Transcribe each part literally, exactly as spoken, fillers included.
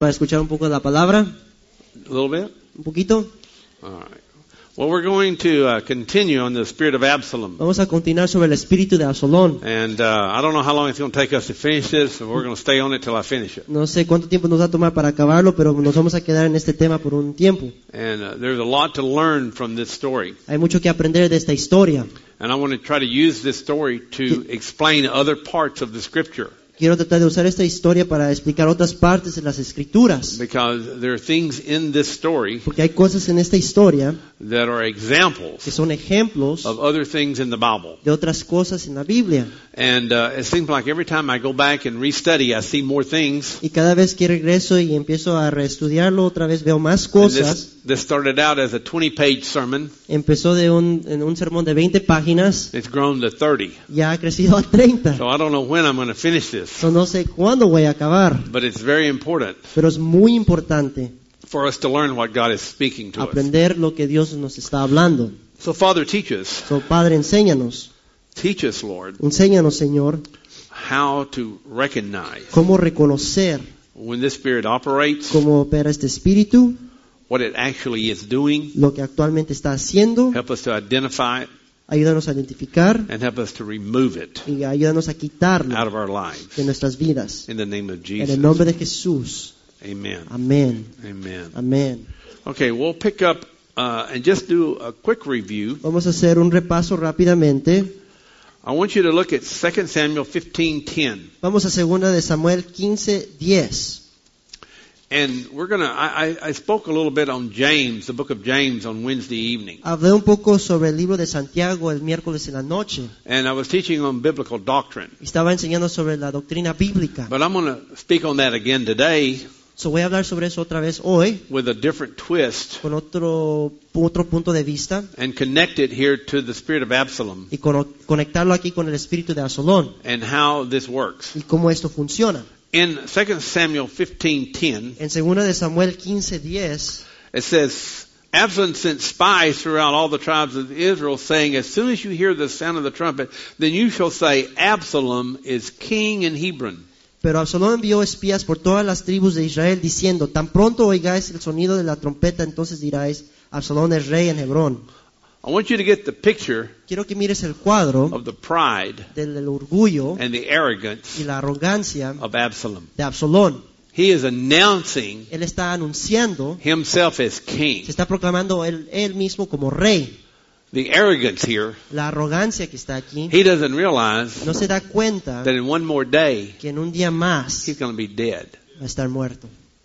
para escuchar un poco de la palabra? A little bit? Un poquito. All right. Well, we're going to uh, continue on the spirit of Absalom. Vamos a continuar sobre el espíritu de Absalón. And uh, I don't know how long it's going to take us to finish this, so we're going to stay on it till I finish it. No sé cuánto tiempo nos va a tomar para acabarlo, pero nos vamos a quedar en este tema por un tiempo. And uh, there's a lot to learn from this story. Hay mucho que aprender de esta historia. And I want to try to use this story to explain other parts of the scripture. Quiero tratar de usar esta historia para explicar otras partes de las Escrituras. Because there are things in this story Porque hay cosas en esta historia that are examples que son ejemplos of other things in the Bible. de otras cosas en la Biblia. And uh, it seems like every time I go back and restudy, I see more things. Y cada vez que regreso y empiezo a reestudiarlo, otra vez veo más And cosas. this, this started out as a twenty-page sermon. Empezó de un, en un sermón de veinte páginas, It's grown to thirty. ya ha crecido a treinta. So I don't know when I'm going to finish this. So, no sé cuándo voy a acabar, But it's very important pero es muy importante for us to learn what God is speaking to us. aprender lo que Dios nos está hablando. So Father, teach us. So, Padre, enséñanos, Teach us, Lord, enséñanos, Señor, how to recognize cómo reconocer when this Spirit operates, cómo opera este espíritu, what it actually is doing. lo que actualmente está haciendo. Help us to identify it Ayúdanos a identificar and help us to remove it y ayúdanos a quitarlo out of our lives. de nuestras vidas. In the name of En Jesus. el nombre de Jesús. Amen. Amén. Amen. Amén. Okay, we'll pick up uh, and just do a quick review. Vamos a hacer un repaso rápidamente. I want you to look at Second Samuel fifteen ten. Vamos a segunda de Samuel quince diez. And we're going to, I, I spoke a little bit on James, the book of James, on Wednesday evening. Hablé un poco sobre el libro de Santiago el miércoles en la noche. And I was teaching on biblical doctrine. Estaba enseñando sobre la doctrina bíblica. But I'm going to speak on that again today So voy a hablar sobre eso otra vez hoy, with a different twist con otro, otro punto de vista, and connect it here to the spirit of Absalom y con- conectarlo aquí con el espíritu de Absalón and how this works. y cómo esto funciona. In Second Samuel fifteen ten, En segunda de Samuel quince diez, it says, Absalom sent spies throughout all the tribes of Israel, saying, as soon as you hear the sound of the trumpet, then you shall say, Absalom is king in Hebron. pero Absalón envió espías por todas las tribus de Israel diciendo, tan pronto oigáis el sonido de la trompeta, entonces diráis, Absalón es rey en Hebrón. I want you to get the picture Quiero que mires el cuadro of the pride del, del orgullo and the arrogance y la arrogancia of Absalom. de Absalón. He is announcing Él está anunciando, himself as king. se está proclamando él, él mismo como rey. The arrogance here, La arrogancia que está aquí, he doesn't realize no se da cuenta that in one more day, que en un día más he's going to be dead. va a estar muerto.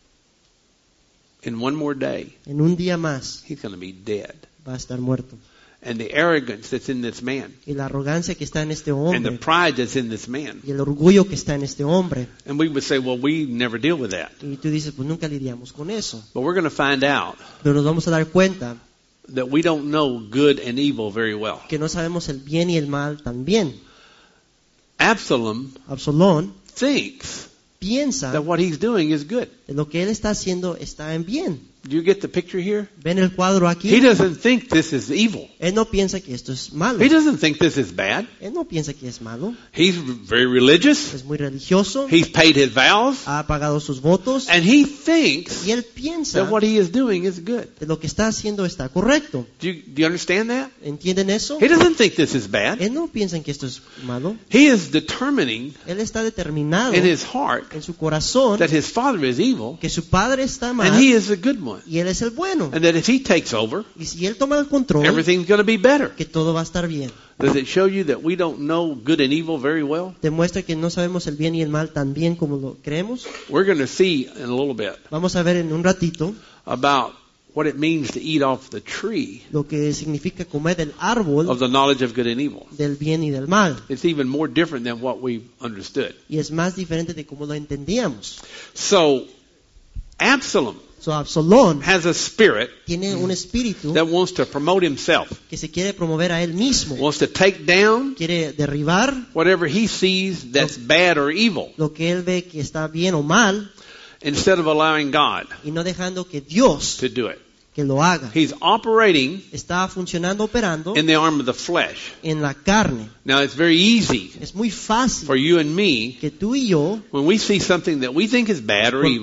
In one more day, En un día más he's going to be dead. va a estar muerto. And the arrogance that's in this man, Y la arrogancia que está en este and the hombre, pride that's in this man. y el orgullo que está en este hombre. And we would say, well, we never deal with that. Y tú dices, pues nunca lidiamos con eso. But we're going to find out Pero nos vamos a dar cuenta that we don't know good and evil very well. que no sabemos el bien y el mal también. Absalom Absalón thinks piensa that what he's doing is good. que lo que él está haciendo está en bien. Do you get the picture here? ¿Ven el cuadro aquí? He doesn't think this is evil. Él no piensa que esto es malo. He doesn't think this is bad. Él no piensa que es malo. He's very religious. Es muy religioso. He's paid his vows. Ha pagado sus votos. And he thinks Y él piensa that what he is doing is good. que lo que está haciendo está correcto. Do you, do you understand that? ¿Entienden eso? He doesn't think this is bad. Él no piensa que esto es malo. He is determining Él está determinado in his heart en su corazón that his father is evil que su padre está mal and he is a good one. y él es el bueno. And that if he takes over, Y si él toma el control, everything's going to be better. que todo va a estar bien. Does it show you that we don't know good and evil very well? Demuestra que no sabemos el bien y el mal tan bien como lo creemos. We're going to see in a little bit Vamos a ver en un ratito about what it means to eat off the tree lo que significa comer del árbol of the knowledge of good and evil. del bien y del mal. It's even more different than what we understood. Y es más diferente de como lo entendíamos. So, Absalom So, Absalón has a spirit tiene un espíritu that wants to promote himself, que se quiere promover a él mismo. wants to take down Quiere derribar whatever he sees that's bad or evil, lo que él ve que está bien o mal instead of allowing God y no dejando que Dios to do it. que lo haga. He's operating Está funcionando, operando in the arm of the flesh. en la carne. Now, it's very easy Es muy fácil for you and me, que tú y yo, when we see something that we think is bad or Cuando- evil,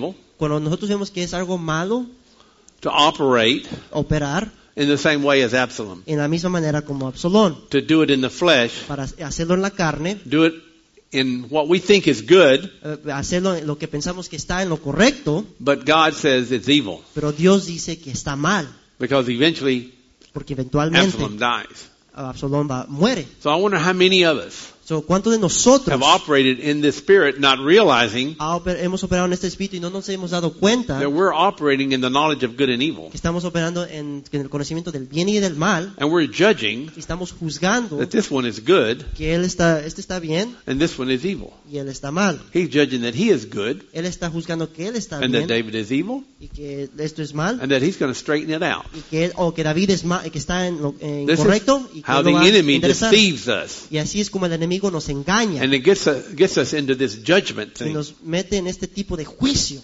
cuando nosotros vemos que es algo malo, to operate operar in the same way as Absalom. en la misma manera como Absalón, To do it in the flesh, para hacerlo en la carne, do it in what we think is good, eh, hacerlo en lo que pensamos que está en lo correcto, but God says it's evil pero Dios dice que está mal, because eventually porque eventualmente Absalom dies. Absalón va, muere. So I wonder how many of us So, ¿cuántos de nosotros have operated in this spirit, not realizing ha oper- hemos operado en este espíritu y no nos hemos dado cuenta that we're operating in the knowledge of good and evil, que estamos operando en, en el conocimiento del bien y del mal, and we're judging y estamos juzgando that this one is good que él está, este está bien and this one is evil? y él está mal? He's judging that he is good Él está juzgando que él está and that bien David is evil y que esto es mal, and that he's going to straighten it out. y que él, o que David es ma- que está en lo en This is correcto y que how él lo the va a enemy enderezar. deceives us, Y así es como el enemigo nos engaña and it gets us, gets us into this judgment y thing. nos mete en este tipo de juicio.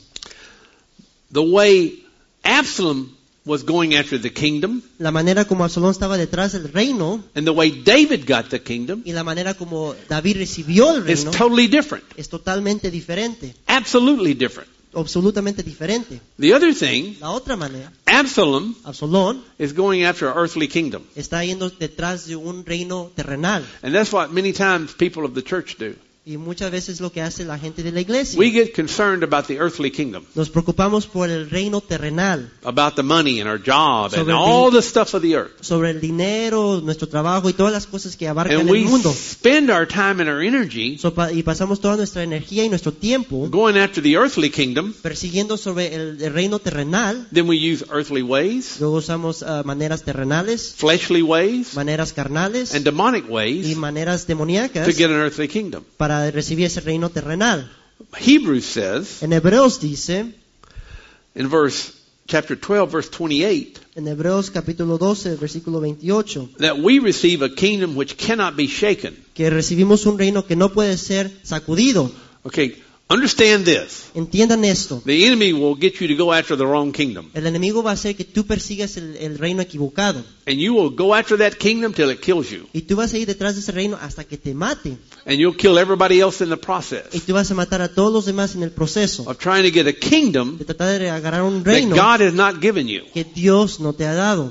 The way Absalom was going after the kingdom La manera como Absalón estaba detrás del reino and the way David got the kingdom y la manera como David recibió el is reino totally different, es totalmente diferente, absolutely different. absolutamente diferente. The other thing, La otra manera, Absalom Absalón is going after an earthly kingdom. está yendo detrás de un reino terrenal And that's what many times people of the church do. y muchas veces lo que hace la gente de la iglesia. We get concerned about the earthly kingdom, Nos preocupamos por el reino terrenal, about the money and our job and Sobre el all din- the stuff of the earth. sobre el dinero, nuestro trabajo y todas las cosas que abarcan And el we mundo. spend our time and our energy So, pa- y pasamos toda nuestra energía y nuestro tiempo going after the earthly kingdom. persiguiendo sobre el, el reino terrenal. Then we use earthly ways, Luego usamos ah, maneras terrenales, fleshly ways, maneras carnales and demonic y ways maneras to demoníacas get an earthly kingdom. para recibir ese reino terrenal. Hebrews says En Hebreos dice, in verse chapter twelve, verse twenty-eight, en Hebreos capítulo doce, versículo veintiocho, that we receive a kingdom which cannot be shaken. que recibimos un reino que no puede ser sacudido. Okay, understand this. Entiendan esto. The enemy will get you to go after the wrong kingdom. El enemigo va a hacer que tú persigas el, el reino equivocado. And you will go after that kingdom till it kills you. Y tú vas a ir detrás de ese reino hasta que te mate. And you'll kill everybody else in the Y process tú vas a matar a todos los demás en el proceso of trying to get a kingdom de tratar de agarrar un that reino God has not given you. que Dios no te ha dado.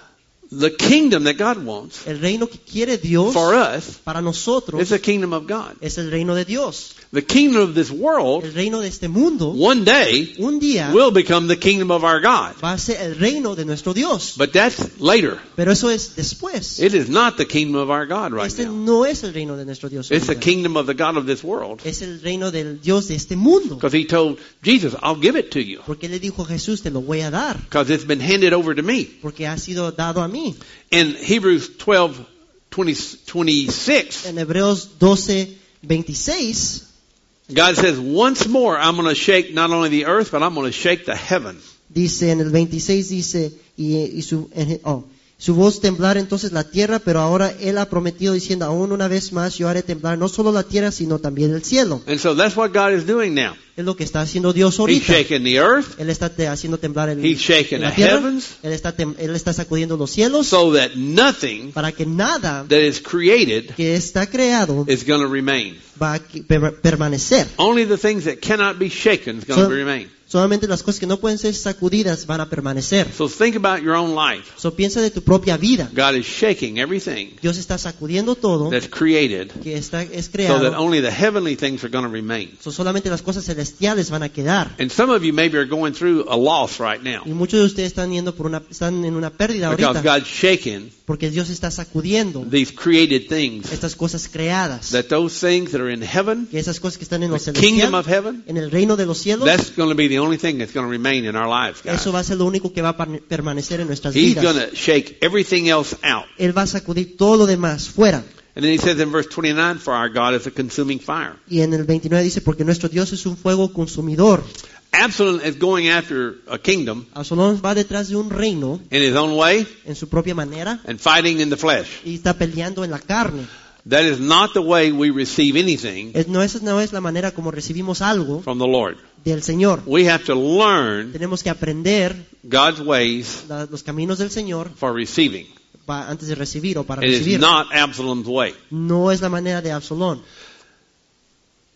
The kingdom that God wants El reino que quiere Dios for us para nosotros is the kingdom of God. es el reino de Dios. The kingdom of this world El reino de este mundo one day un día will become the kingdom of our God. va a ser el reino de nuestro Dios. But that's later. Pero eso es después. It is not the kingdom of our God right Este now. no es el reino de nuestro Dios. It's the ahorita. kingdom of the God of this world. Es el reino del Dios de este mundo. Because he told Jesus, I'll give it to you. Porque le dijo a Jesús, te lo voy a dar. Because it's been handed over to me. Porque ha sido dado a mí. In Hebrews twelve, twenty, twenty-six, En Hebreos doce, veintiséis, God says, once more I'm going to shake not only the earth, but I'm going to shake the heaven. dice, en el veintiséis dice, y, y su, en- oh, su voz temblar entonces la tierra, pero ahora Él ha prometido diciendo, aún una vez más yo haré temblar no solo la tierra, sino también el cielo. And so that's what God is doing now. Es lo que está haciendo Dios He's ahorita. shaking the earth Él está te- haciendo temblar el, He's shaking la the tierra. heavens. Él está, tem- él está sacudiendo los cielos so that nothing para que nada that is created que está creado is going to remain. va a que- per- permanecer. Only the things that cannot be shaken is going to So- remain. Solamente las cosas que no pueden ser sacudidas van a permanecer. So think about your own life. So piensa de tu propia vida. God is shaking everything Dios está sacudiendo todo that's created que está, es so that creado. only the heavenly things are going to remain. So solamente las cosas celestiales van a quedar. And some of you maybe are going through a loss right now Y muchos de ustedes están yendo por una, están en una pérdida because ahorita. God's shaking Porque Dios está sacudiendo these created things, estas cosas creadas. that those things that are in heaven, Que esas cosas que están en lo the kingdom celestial, of heaven, en el reino de los cielos, that's going to be the only thing that's going to remain in our lives, guys. eso va a ser lo único que va a par- permanecer en nuestras He's vidas. going to shake everything else out. Él va a sacudir todo lo demás fuera. And then he says in verse twenty-nine, for our God is a consuming fire. Y en el veintinueve dice, porque nuestro Dios es un fuego consumidor. Absalom is going after a kingdom Absalón va detrás de un reino in his own way en su propia manera and fighting in the flesh. y está peleando en la carne. That is not the way we receive anything Es- no, esa no es la manera como recibimos algo from the Lord. del Señor. We have to learn Tenemos que aprender God's ways la- los caminos del Señor for receiving. pa- antes de recibir o para It is recibir. not Absalom's way. No es la manera de Absalón. And then he says in verse twenty-nine, for our God is a consuming fire. Dice en el veintinueve, porque nuestro Dios es un fuego consumidor.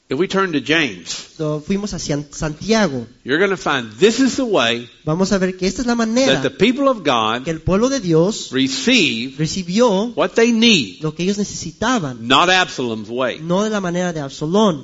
if we turn to James, So, fuimos hacia Santiago. you're going to find this is the way Vamos a ver que esta es la manera that the people of God que el pueblo de Dios receive recibió what they need, lo que ellos necesitaban, not Absalom's way. no de la manera de Absalón.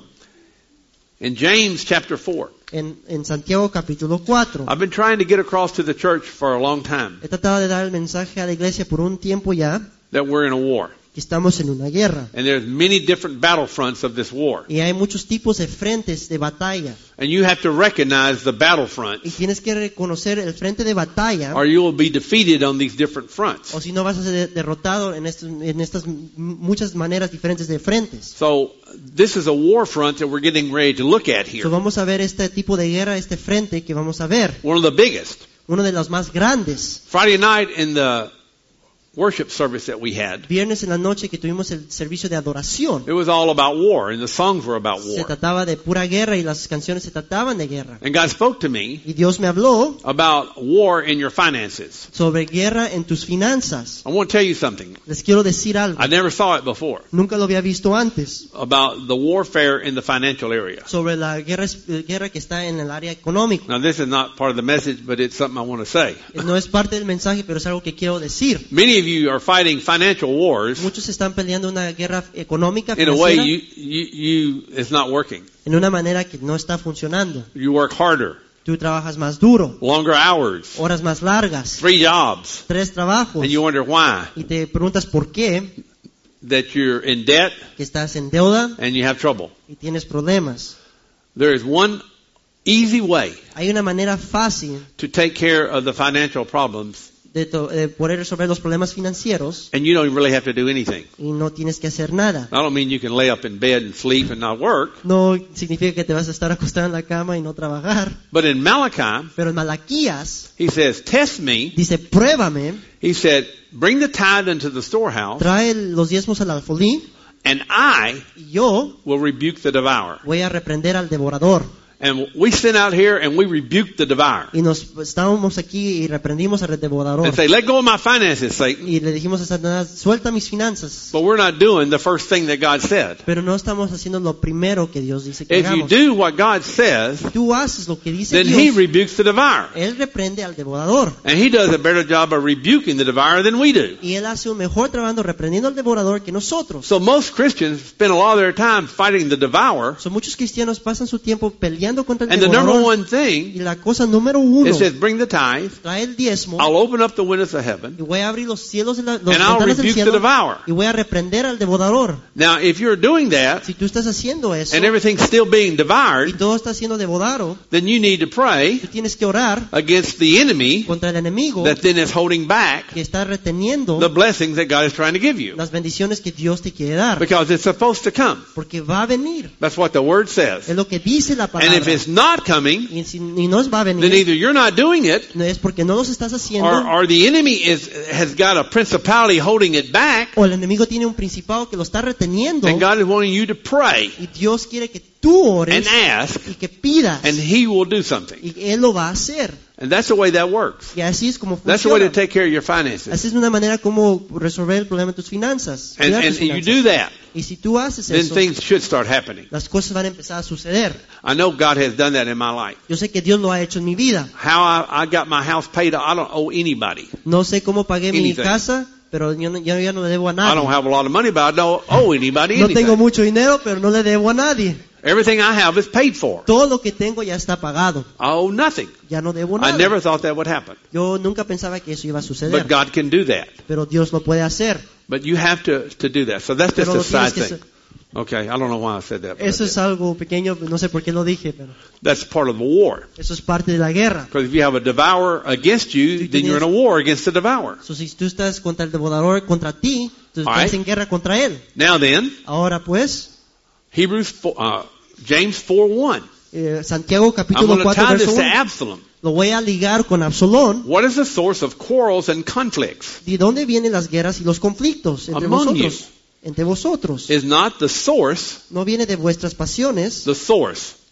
In James chapter four, En, en Santiago capítulo cuatro. I've been trying to get across to the church for a long time He tratado de dar el mensaje a la iglesia por un tiempo ya that we're in a war. que estamos en una guerra. And there's many different battlefronts of this war. Y hay muchos tipos de frentes de batalla. And you have to recognize the Y battlefronts, tienes que reconocer el frente de batalla, or you will be defeated on these different fronts. o si no vas a ser derrotado en, estos, en estas m- muchas maneras diferentes de frentes. So this is a war front that we're getting ready to look at So here. vamos a ver este tipo de guerra, este frente que vamos a ver. One of the biggest. Uno de los más grandes. Friday night in the worship service that we had, Viernes en la noche que tuvimos el servicio de adoración. it was all about war, and the songs were about Se war. trataba de pura guerra y las canciones se trataban de guerra. And God spoke to me Y Dios me habló about war in your finances. sobre guerra en tus finanzas. I want to tell you something. Les quiero decir algo. I never saw it before Nunca lo había visto antes. about the warfare in the financial area. Sobre la guerra, guerra que está en el área económica. Now, this is not part of the message, but it's something I want to say. No es parte del mensaje, pero es algo que quiero decir. Many of you are fighting financial wars Muchos están peleando una guerra económica in a way financiera, you, you, you it's not working. en una manera que no está funcionando. You work harder, Tú trabajas más duro, longer hours, horas más largas, three jobs, tres trabajos, and you wonder why y te preguntas por qué that you're in debt que estás en deuda and you have trouble. y tienes problemas. There is one easy way Hay una manera fácil to take care of the financial problems, de, to- de poder resolver los problemas financieros and you don't really have to do anything. y no tienes que hacer nada. I don't mean you can lay up in bed and sleep and not work, No significa que te vas a estar acostado en la cama y no trabajar. but in Malachi, Pero en Malaquías he says, test me. dice, pruébame, He said, bring the tithe into the storehouse, trae los diezmos al alfolí and I y yo will rebuke the devourer. voy a reprender al devorador. And we sit out here and we rebuke the devourer. Y nos estábamos aquí y reprendimos al devorador. And say, let go of my finances, Satan. Y le dijimos a Satanás, suelta mis finanzas. But we're not doing the first thing that God said. Pero no estamos haciendo lo primero que Dios dice que If you hagamos. do what God says, Si tú haces lo que dice then He Dios, rebukes the devourer. Él reprende al devorador. And He does a better job of rebuking the devourer than we do. Y Él hace un mejor trabajo reprendiendo al devorador que nosotros. So most Christians spend a lot of their time fighting the devourer. So, muchos cristianos pasan su tiempo peleando contra el And the number devorador. one Y thing, la cosa número uno, it says, bring the tithe. trae el diezmo. I'll open up the windows of heaven. Y voy a abrir los cielos, de la, los And I'll ventanas del rebuke the cielo. devourer. Y voy a reprender al devorador. Now, if you're doing that, Si tú estás haciendo eso, and everything's still being y devoured, todo está siendo devorado, then you need to pray tú tienes que orar against the enemy contra el enemigo that then is holding back que está reteniendo the blessings that God is trying to give you. las bendiciones que Dios te quiere dar. Because it's supposed to come. Porque va a venir. That's what the Word says. Es lo que dice la And palabra. if it's not coming, Y si y no va a then venir, either you're not doing it, no es porque no los estás haciendo, or, or the enemy is has got a principality holding it back, o el enemigo tiene un principado que lo está reteniendo, and God is wanting you to pray y Dios quiere que tú ores and ask, y que pidas, and He will do something. y Él lo va a hacer. And that's the way that works. Y así es como That's the way to funciona. take care of your finances. Así es una manera como resolver el problema de tus finanzas. And, cuidar and tus you finanzas. do that, Y si tú haces then eso, things should start happening. las cosas van a empezar a suceder. I know God has done that in my life. Yo sé que Dios lo ha hecho en mi vida. How I, I got my house paid, I don't owe anybody. No sé cómo pagué mi Anything. casa, pero yo, no- yo ya no le debo a I don't nadie. have a lot of money, but I don't owe anybody No tengo anything. mucho dinero, pero no le debo a nadie. Everything I have is paid for. Todo lo que tengo ya está pagado. I owe nothing. Ya no debo I nada. never thought that would happen. Yo nunca pensaba que eso iba a suceder. But God can do that. Pero Dios lo puede hacer. But you have to, to do that. So that's just Pero a lo tienes side que thing. hacer. Okay, I don't know why I said that. But I Eso did. es algo pequeño, no sé por qué lo dije, pero That's part of the war. eso es parte de la guerra. Because if you have a devourer against you, Si then you're in a war against the devourer. So, si tú estás contra el devorador, contra ti, tú estás Alright. en guerra contra él. Now then, Ahora pues, Hebrews, four, uh, James four one. eh, Santiago I'm capítulo going to cuatro, tie verso this to uno, Absalom. lo voy a ligar con Absalón. What is the source of quarrels and conflicts? ¿De dónde vienen las guerras y los conflictos entre Among vosotros? Entre vosotros. Is not the source No viene de vuestras pasiones, the source?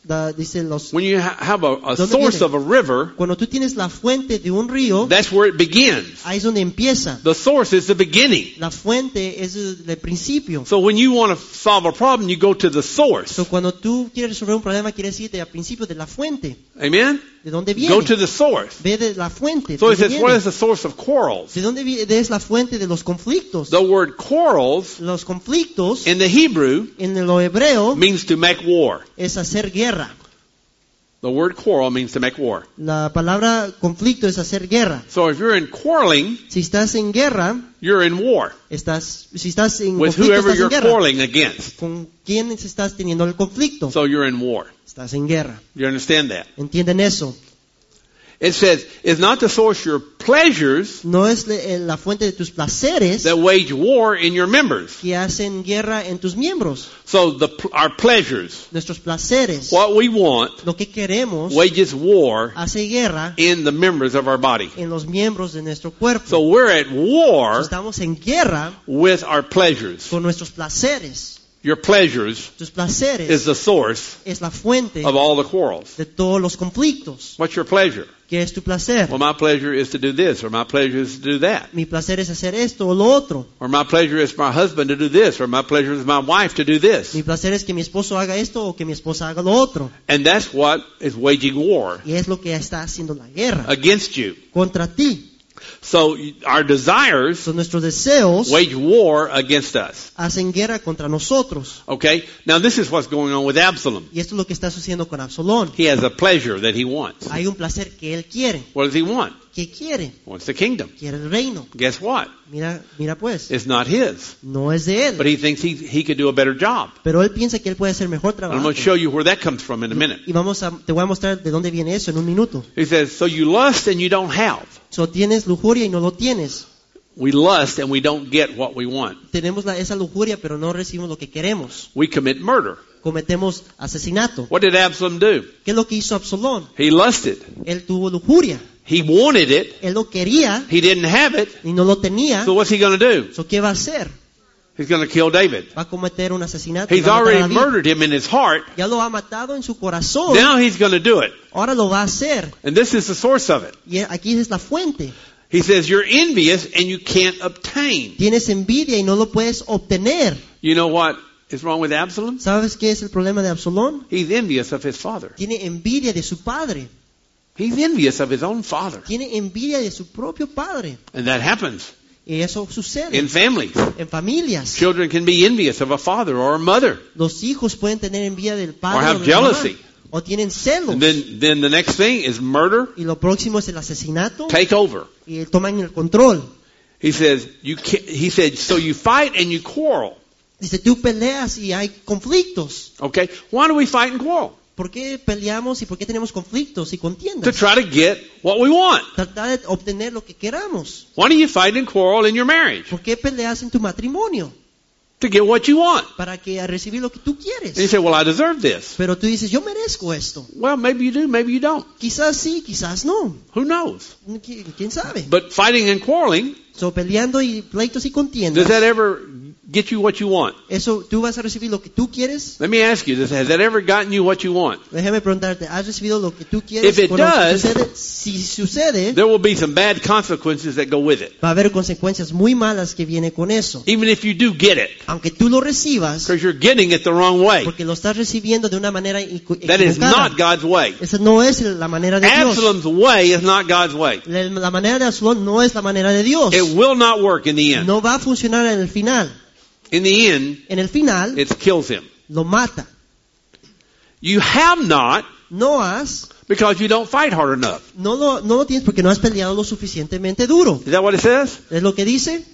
da- dice los, When you ha- have a, a ¿Dónde source viene? of a river, cuando tú tienes la fuente de un río, that's where it begins. ahí es donde empieza. The source is the beginning. La fuente es el, el principio. So when you want to solve a problem, you go to the source. So, cuando tú quieres resolver un problema, quieres irte al principio de la fuente. Amen? ¿De dónde viene? Go to the source. Ve de la fuente. So ¿De he dónde says, what viene? is the source of quarrels? ¿De dónde vi- es la fuente de los conflictos? The word quarrels Los conflictos in the Hebrew en lo hebreo means to make war. es hacer guerra. The word quarrel means to make war. La palabra conflicto es hacer guerra. So if you're in quarreling, Si estás en guerra, you're in war estás, si estás en with conflicto, whoever estás en you're guerra. quarreling against. ¿Con quién estás teniendo el conflicto? So you're in war. Estás en guerra. You understand that? ¿Entienden eso? It says, it's not the source your pleasures No es le- eh, la fuente de tus placeres that wage war in your members. que hacen guerra en tus miembros. So the, our pleasures, Nuestros placeres, what we want, lo que queremos, wages war hace guerra in the members of our body. en los miembros de nuestro cuerpo. So we're at war Estamos en guerra with our pleasures. con nuestros placeres. Your pleasures Tus is placeres the source es la fuente of all the quarrels. de todos los conflictos. What's your pleasure? ¿Qué es tu placer? Well, my pleasure is to do this, or my pleasure is to do that. Mi placer es hacer esto o lo otro. Or my pleasure is my husband to do this, or my pleasure is my wife to do this. Mi placer es que mi esposo haga esto o que mi esposa haga lo otro. And that's what is waging war Y es lo que está haciendo la guerra against you. contra ti. So our desires Son nuestros deseos wage war against us. hacen guerra contra nosotros. Okay? Now this is what's going on with Absalom. Y esto es lo que está sucediendo con Absalón. He has a pleasure that he wants. Hay un placer que él quiere. What does he want? ¿Qué quiere? He wants the kingdom. Quiere el reino. Guess what? Mira, mira pues, It's not his. no es de But él. he thinks he, he could do a better job. Pero él piensa que él puede hacer mejor And I'm trabajo. going to show you where that comes from in a minute. Y vamos a, te voy a mostrar de dónde viene eso en un minuto. He says, so you lust and you don't have. So, tienes lujuria y no lo tienes. We lust and we don't get what we want. Tenemos la- esa lujuria, pero no recibimos lo que queremos. We commit murder. Cometemos asesinato. What did Absalom do? ¿Qué es lo que hizo Absalón? He lusted. Él tuvo lujuria. He wanted it. Él lo quería He didn't have it. y no lo tenía. So what's he going to do? So, ¿qué va a hacer? He's going to kill David. Va a cometer un asesinato. y He's va a matar a already David. murdered him in his heart. Ya lo ha matado en su corazón. Now he's going to do it. Ahora lo va a hacer. And this is the source of it. Y aquí es la fuente. He says, you're envious and you can't obtain. Tienes envidia y no lo puedes obtener. You know what is wrong with Absalom? ¿Sabes qué es el problema de Absalón? He's envious of his father. Tiene envidia de su padre. He's envious of his own father. Tiene envidia de su propio padre. And that happens Y eso sucede in families. en familias. Children can be envious of a father or a mother. Los hijos pueden tener envidia del padre Or have o de la mamá. jealousy. O tienen celos. And then, then the next thing is murder, Y lo próximo es el asesinato. take over. Y toman el control. He says, you can't, he said, so you fight and you quarrel. Dice, tú peleas y hay conflictos. Okay? Why do we fight and quarrel? ¿Por qué peleamos y por qué tenemos conflictos y To contiendas? try to get what we want. Tratar de obtener lo que queramos. Why do you fight and quarrel in your marriage? ¿Por qué peleas en tu matrimonio? To get what you want. Para que a recibir lo que tú quieres. And you say, well, I deserve this. Pero tú dices, yo merezco esto. Well, maybe you do, maybe you don't. Quizás sí, quizás no. Who knows? ¿Qui- ¿Quién sabe? But fighting and quarreling, So, peleando y pleitos y does contiendas. that ever get you what you want? Eso, ¿tú vas a recibir lo que tú quieres? Let me ask you, does- has that ever gotten you what you want? Déjame preguntarte, ¿has recibido lo que tú quieres? If it Bueno, does, si sucede, si sucede, There will be some bad consequences that go with it. va a haber consecuencias muy malas que vienen con eso. Even if you do get it, Aunque tú lo recibas, because you're getting it the wrong way. porque lo estás recibiendo de una manera equ- That is equivocada. not God's way. Esa no es la manera de Dios. Absalom's way is not God's way. La, la manera de Absalón no es la manera de Dios. It will not work in the end. No va a funcionar en el final. In the end, En el final, it kills him. lo mata. You have not No has, because you don't fight hard enough. no lo, no lo tienes porque no has peleado lo suficientemente duro. Is that what it says? ¿Es lo que dice?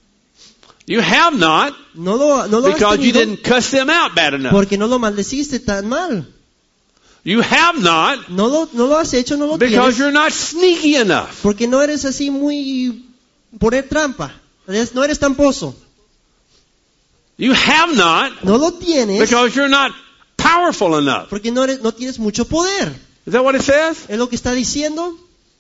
You have not No lo, no lo has because you tenido didn't cuss them out bad enough. porque no lo maldeciste tan mal. You have not No lo, no lo has hecho, no lo because tienes you're not sneaky enough. porque no eres así muy poner trampa. Eres- No eres tramposo. You have not No lo tienes because you're not powerful enough. porque no, eres, no tienes mucho poder. Is that what it says? ¿Es lo que está diciendo?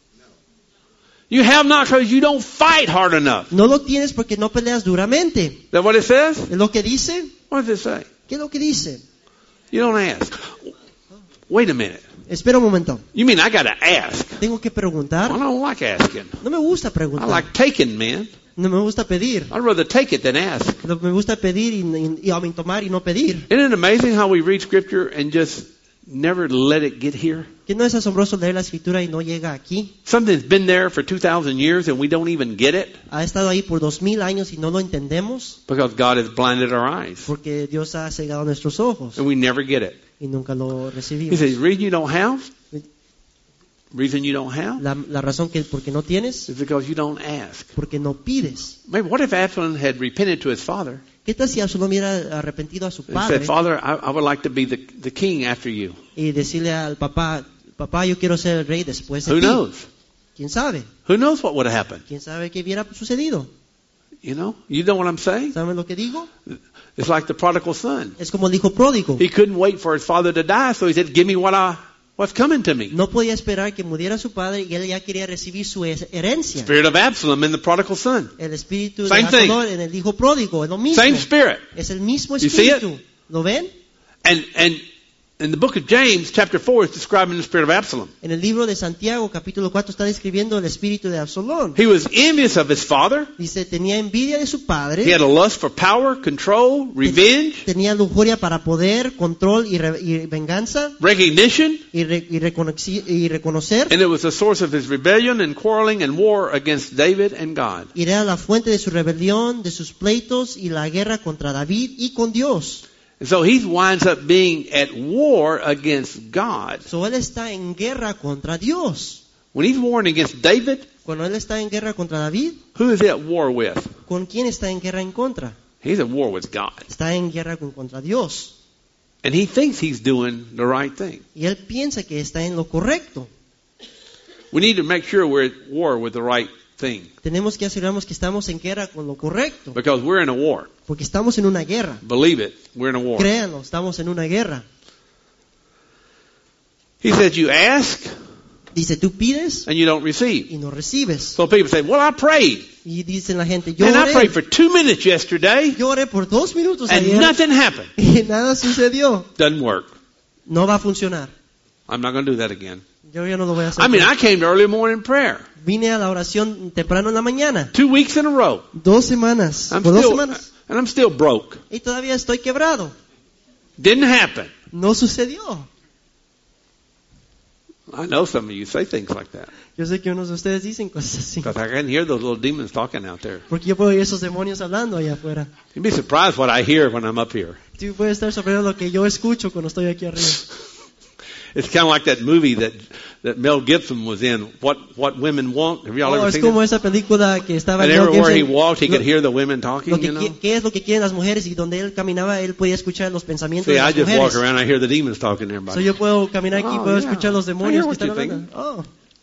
You have not because you don't fight hard enough. No lo tienes porque no peleas duramente. Is that what it says? ¿Es lo que dice? What does it say? ¿Qué es lo que dice? You don't ask. Wait a minute. Espera un momento. You mean I got to ask? Tengo que preguntar. I don't like asking. No me gusta I preguntar. like taking, man. No me gusta pedir. I'd rather take it than ask. No me gusta pedir y, y, y a mí tomar y no pedir. Isn't it amazing how we read Scripture and just never let it get here? ¿Que no es asombroso leer la escritura y no llega aquí? Something's been there for two thousand years and we don't even get it Ha estado ahí por dos mil años y no lo entendemos because God has blinded our eyes porque Dios ha cegado nuestros ojos and we never get it. y nunca lo He recibimos. says, reason you don't have? Reason you don't have? La, la razón que porque no tienes, Is because you don't ask. porque no pides. Maybe what if Absalom had repented to his father ¿Qué tal si Absalom hubiera arrepentido a su and padre said, Father, I, I would like to be the, the king after you? y decirle al papá, papá, yo quiero ser el rey después de Who ti? knows? ¿Quién sabe? Who knows what would have happened? ¿Quién sabe qué hubiera sucedido? You know? You know what I'm saying? ¿Saben lo que digo? It's like the prodigal son. Es como el hijo pródigo. He couldn't wait for his father to die, so he said, give me what I, what's coming to me. No podía esperar que muriera su padre y él ya quería recibir su es- herencia. Spirit of Absalom in the prodigal son. El espíritu de Same thing. Absalom en el hijo pródigo es lo mismo. Same spirit. Es el mismo You see it? espíritu. ¿Lo ven? And, and in the book of James, chapter four, is describing the spirit of Absalom. En el libro de Santiago, capítulo cuatro, está describiendo el espíritu de Absalón. He was envious of his father. Dice, tenía envidia de su padre. He had a lust for power, control, revenge, Tenía lujuria para poder, control y, re- y venganza recognition, y, re- y reconoci- y reconocer. and it was the source of his rebellion and quarreling and war against David and God. Y era la fuente de su rebelión, de sus pleitos y la guerra contra David y con Dios. And so he winds up being at war against God. So él está en guerra contra Dios. When he's warring against David, Cuando él está en guerra contra David, who is he at war with? ¿con quién está en guerra en contra? He's at war with God. Está en guerra con contra Dios. And he thinks he's doing the right thing. Y él piensa que está en lo correcto. We need to make sure we're at war with the right thing. Tenemos que asegurarnos que estamos en guerra con lo correcto. Because we're in a war. Porque estamos en una guerra. Believe it, we're in a war. Créanlo, estamos en una guerra. He said, you ask Dice, tú pides and you don't receive. y no recibes. So people say, well, I prayed. Y dicen la gente, yo Man, I prayed oré, for two minutes yesterday yo oré por dos minutos and ayer nothing happened. y nada sucedió. Doesn't work. No va a funcionar. I'm not going to do that again. Yo ya no lo voy a hacer. I mean, I came to early morning prayer. Vine a la oración temprano en la mañana. Two weeks in a row. Dos semanas. I'm Por dos still, semanas. and I'm still broke. Y todavía estoy quebrado. Didn't happen. No sucedió. I know some of you say things like that. Yo sé que unos de ustedes dicen cosas así. Because I can hear those little demons talking out there. Porque yo puedo oír esos demonios hablando allá afuera. You'd be surprised what I hear when I'm up here. Tú puedes estar sorprendido lo que yo escucho cuando estoy aquí arriba. It's kind of like that movie that, that Mel Gibson was in, What What Women Want. Have y'all Oh, ever es seen como it? esa película que estaba And en Mel everywhere he Gibson. walked, he Lo- could hear the women talking, Lo que, you know. qui- ¿Qué es lo que quieren las mujeres? Y donde él caminaba, él podía escuchar los pensamientos See, de I las just walk mujeres. around, I hear the demons talking to So everybody. yo puedo caminar aquí y Oh, puedo yeah. escuchar los I demonios hear que what están you're hablando. Oh.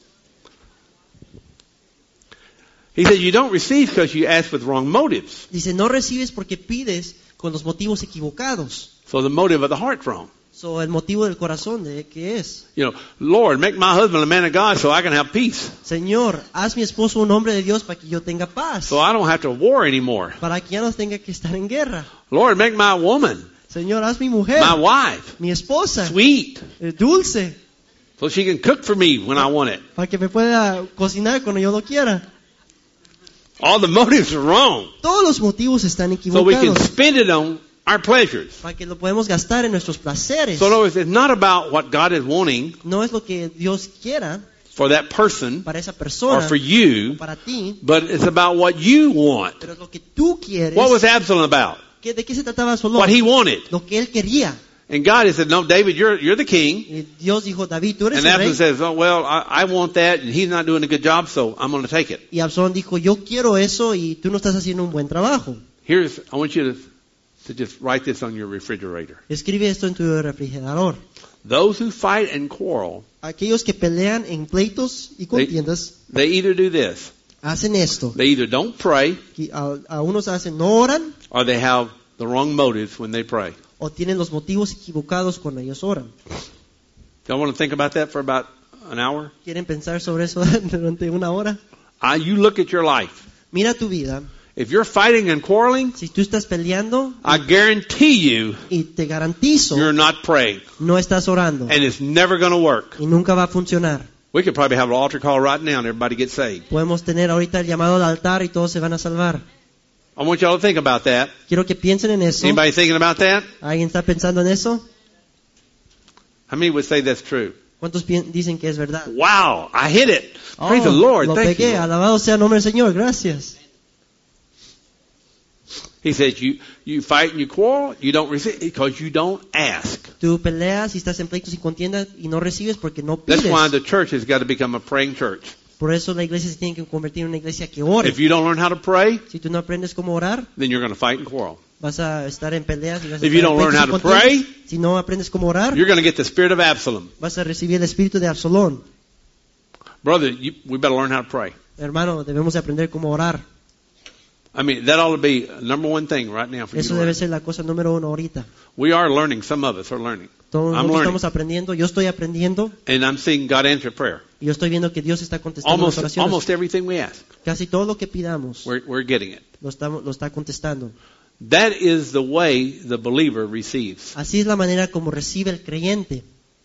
He said, you don't receive because you ask with wrong motives. Dice, no recibes porque pides con los motivos equivocados. So the motive of the heart's wrong. So, el motivo del corazón, ¿de qué es? You know, Lord, make my husband a man of God so I can have peace. Señor, haz mi esposo un hombre de Dios para que yo tenga paz. So I don't have to war anymore. Para que ya no tenga que estar en guerra. Lord, make my woman, Señor, haz mi mujer, my wife, mi esposa, sweet, eh, dulce, so she can cook for me when I want it. para que me pueda cocinar cuando yo lo quiera. All the motives are wrong. Todos los motivos están So we can equivocados. spend it on our pleasures. Para que lo podemos gastar en nuestros placeres. So in other words, it's not about what God is wanting No es lo que Dios quiera for that person para esa or persona, for you, para ti, but it's about what you want. pero es lo que tú quieres. What was Absalom about? ¿Qué- ¿De qué se trataba solo? What he wanted. Lo que él quería. And God has said, no, David, you're, you're the king. Y Dios dijo, David, tú eres And el rey. Absalom says, oh, well, I, I want that, and he's not doing a good job, so I'm going to take it. Y Absalón dijo, yo quiero eso y tú no estás haciendo un buen trabajo. Here's, I want you to, to just write this on your refrigerator. Escribe esto en tu refrigerador. Those who fight and quarrel, Aquellos que pelean en pleitos y contiendas, they either do this. hacen esto. They either don't pray, Y a, a unos hacen, no oran, or they have the wrong motives when they pray. o tienen los motivos equivocados cuando ellos oran. Y'all want to think about that for about an hour? ¿Quieren pensar sobre eso durante una hora? Uh, you look at your life. Mira tu vida. If you're fighting and quarreling, Si tú estás peleando, I guarantee you, y te garantizo, you're not praying. no estás orando. And it's never going to work. Y nunca va a funcionar. We could probably have an altar call right now and everybody get saved. Podemos tener ahorita el llamado al altar y todos se van a salvar. I want y'all to think about that. Quiero que piensen en eso. Anybody thinking about that? ¿Alguien está pensando en eso? How many would say that's true? ¿Cuántos pi- dicen que es verdad? Wow, I hit it. Oh, Praise the Lord. lo Thank pegué. you. Alabado sea el nombre del Señor. Gracias. He says you, you fight and you quarrel, you don't receive because you don't ask. Tú peleas y estás en pleitos y contiendas y no recibes porque no That's pides. why the church has got to become a praying church. Por eso la iglesia se tiene que convertir en una iglesia que ore. If you don't learn how to pray, Si tú no aprendes cómo orar, then you're going to fight and quarrel. vas a estar en peleas y vas a If you estar en don't learn pleitos y how to contiendas. pray, Si no aprendes cómo orar, you're going to get the spirit of Absalom. vas a recibir el espíritu de Absalón. Brother, you, we better learn how to pray. Hermano, debemos de aprender cómo orar. I mean, that ought to be a number one thing right now for you. Eso to debe learn. ser la cosa número uno ahorita. We are learning. Some of us are learning. Todos I'm nosotros learning. estamos aprendiendo. Yo estoy aprendiendo. And I'm seeing God answer prayer. Y yo estoy viendo que Dios está contestando Almost, las oraciones. almost everything we ask, Casi todo lo que pidamos we're, we're getting it. lo, estamos, lo está contestando. That is the way the believer receives. Así es la manera como recibe el creyente.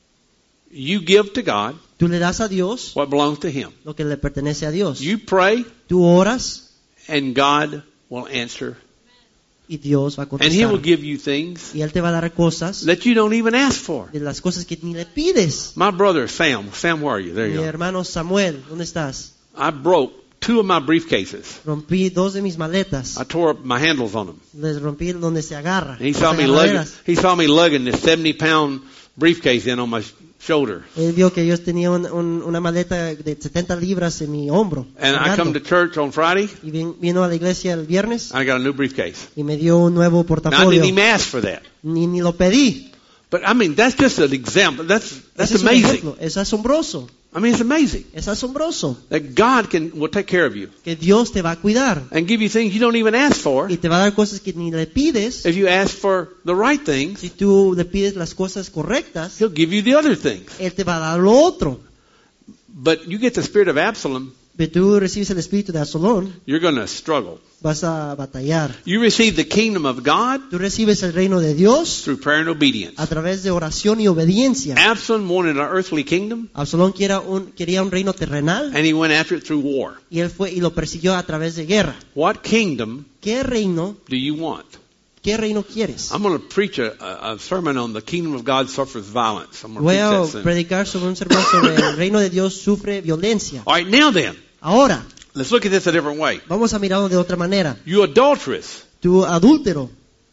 You give to God Tú le das a Dios what belongs to Him. lo que le pertenece a Dios. You pray, Tú oras and God will answer. y Dios va a And He will contestar. give you things Y Él te va a dar cosas that you don't even ask for. de las cosas que ni le pides. My brother Sam, Sam, where are you? There Mi you are. hermano Samuel, ¿dónde estás? I broke two of my briefcases. Rompí dos de mis maletas. I tore up my handles on them. Les rompí donde se agarra. And he las saw me lugging. agarraderas. He saw me lugging this seventy pound briefcase in on my shoulder. Él vio que yo tenía un- un- una maleta de setenta libras en mi hombro. And I come to cargando. church on Friday. Y vin- vino a la iglesia el viernes I got a new briefcase. y me dio un nuevo Now I portafolio. didn't even ask for that. Ni, ni lo pedí. But I mean, that's just an example. That's that's Ese es un amazing. ejemplo. Es asombroso. I mean, it's amazing Es asombroso that God can will take care of you que Dios te va a cuidar and give you things you don't even ask for y te va a dar cosas que ni le pides. if you ask for the right things. Si tú le pides las cosas correctas, He'll give you the other things. Él te va a dar lo otro. But you get the spirit of Absalom, Pero tú recibes el espíritu de Absalón, you're going to struggle. vas a batallar. You receive the kingdom of God Tú recibes el reino de Dios through prayer and obedience. a través de oración y obediencia. Absalom wanted an earthly kingdom, Absalón quería un, quería un reino terrenal and he went after it through war. y él fue y lo persiguió a través de guerra. What kingdom ¿Qué reino, do you want? qué reino quieres? I'm going to preach a, a, a sermon on the kingdom of God suffers violence. I'm going to Voy preach a that soon. predicar sobre un sermón sobre el reino de Dios sufre violencia. All right, now then, Ahora, let's look at this a different way. vamos a mirarlo de otra manera. You adulteress. Tu adúltero,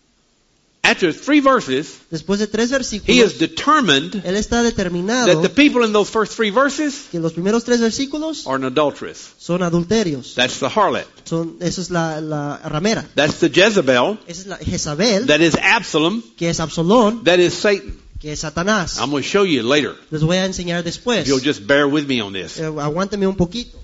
After three verses, después de tres he versículos, has determined él está determinado that the people in those first three verses que los primeros tres versículos are an adulteress. son adulterios. That's the harlot. Son, eso es la, la ramera. That's the Jezebel. Esa es la Jezabel, That is Absalom. que es Absalón, That is Satan. que es Satanás. I'm going to show you later. Les voy a enseñar después. If you'll just bear with me on this. Eh, aguántame un poquito.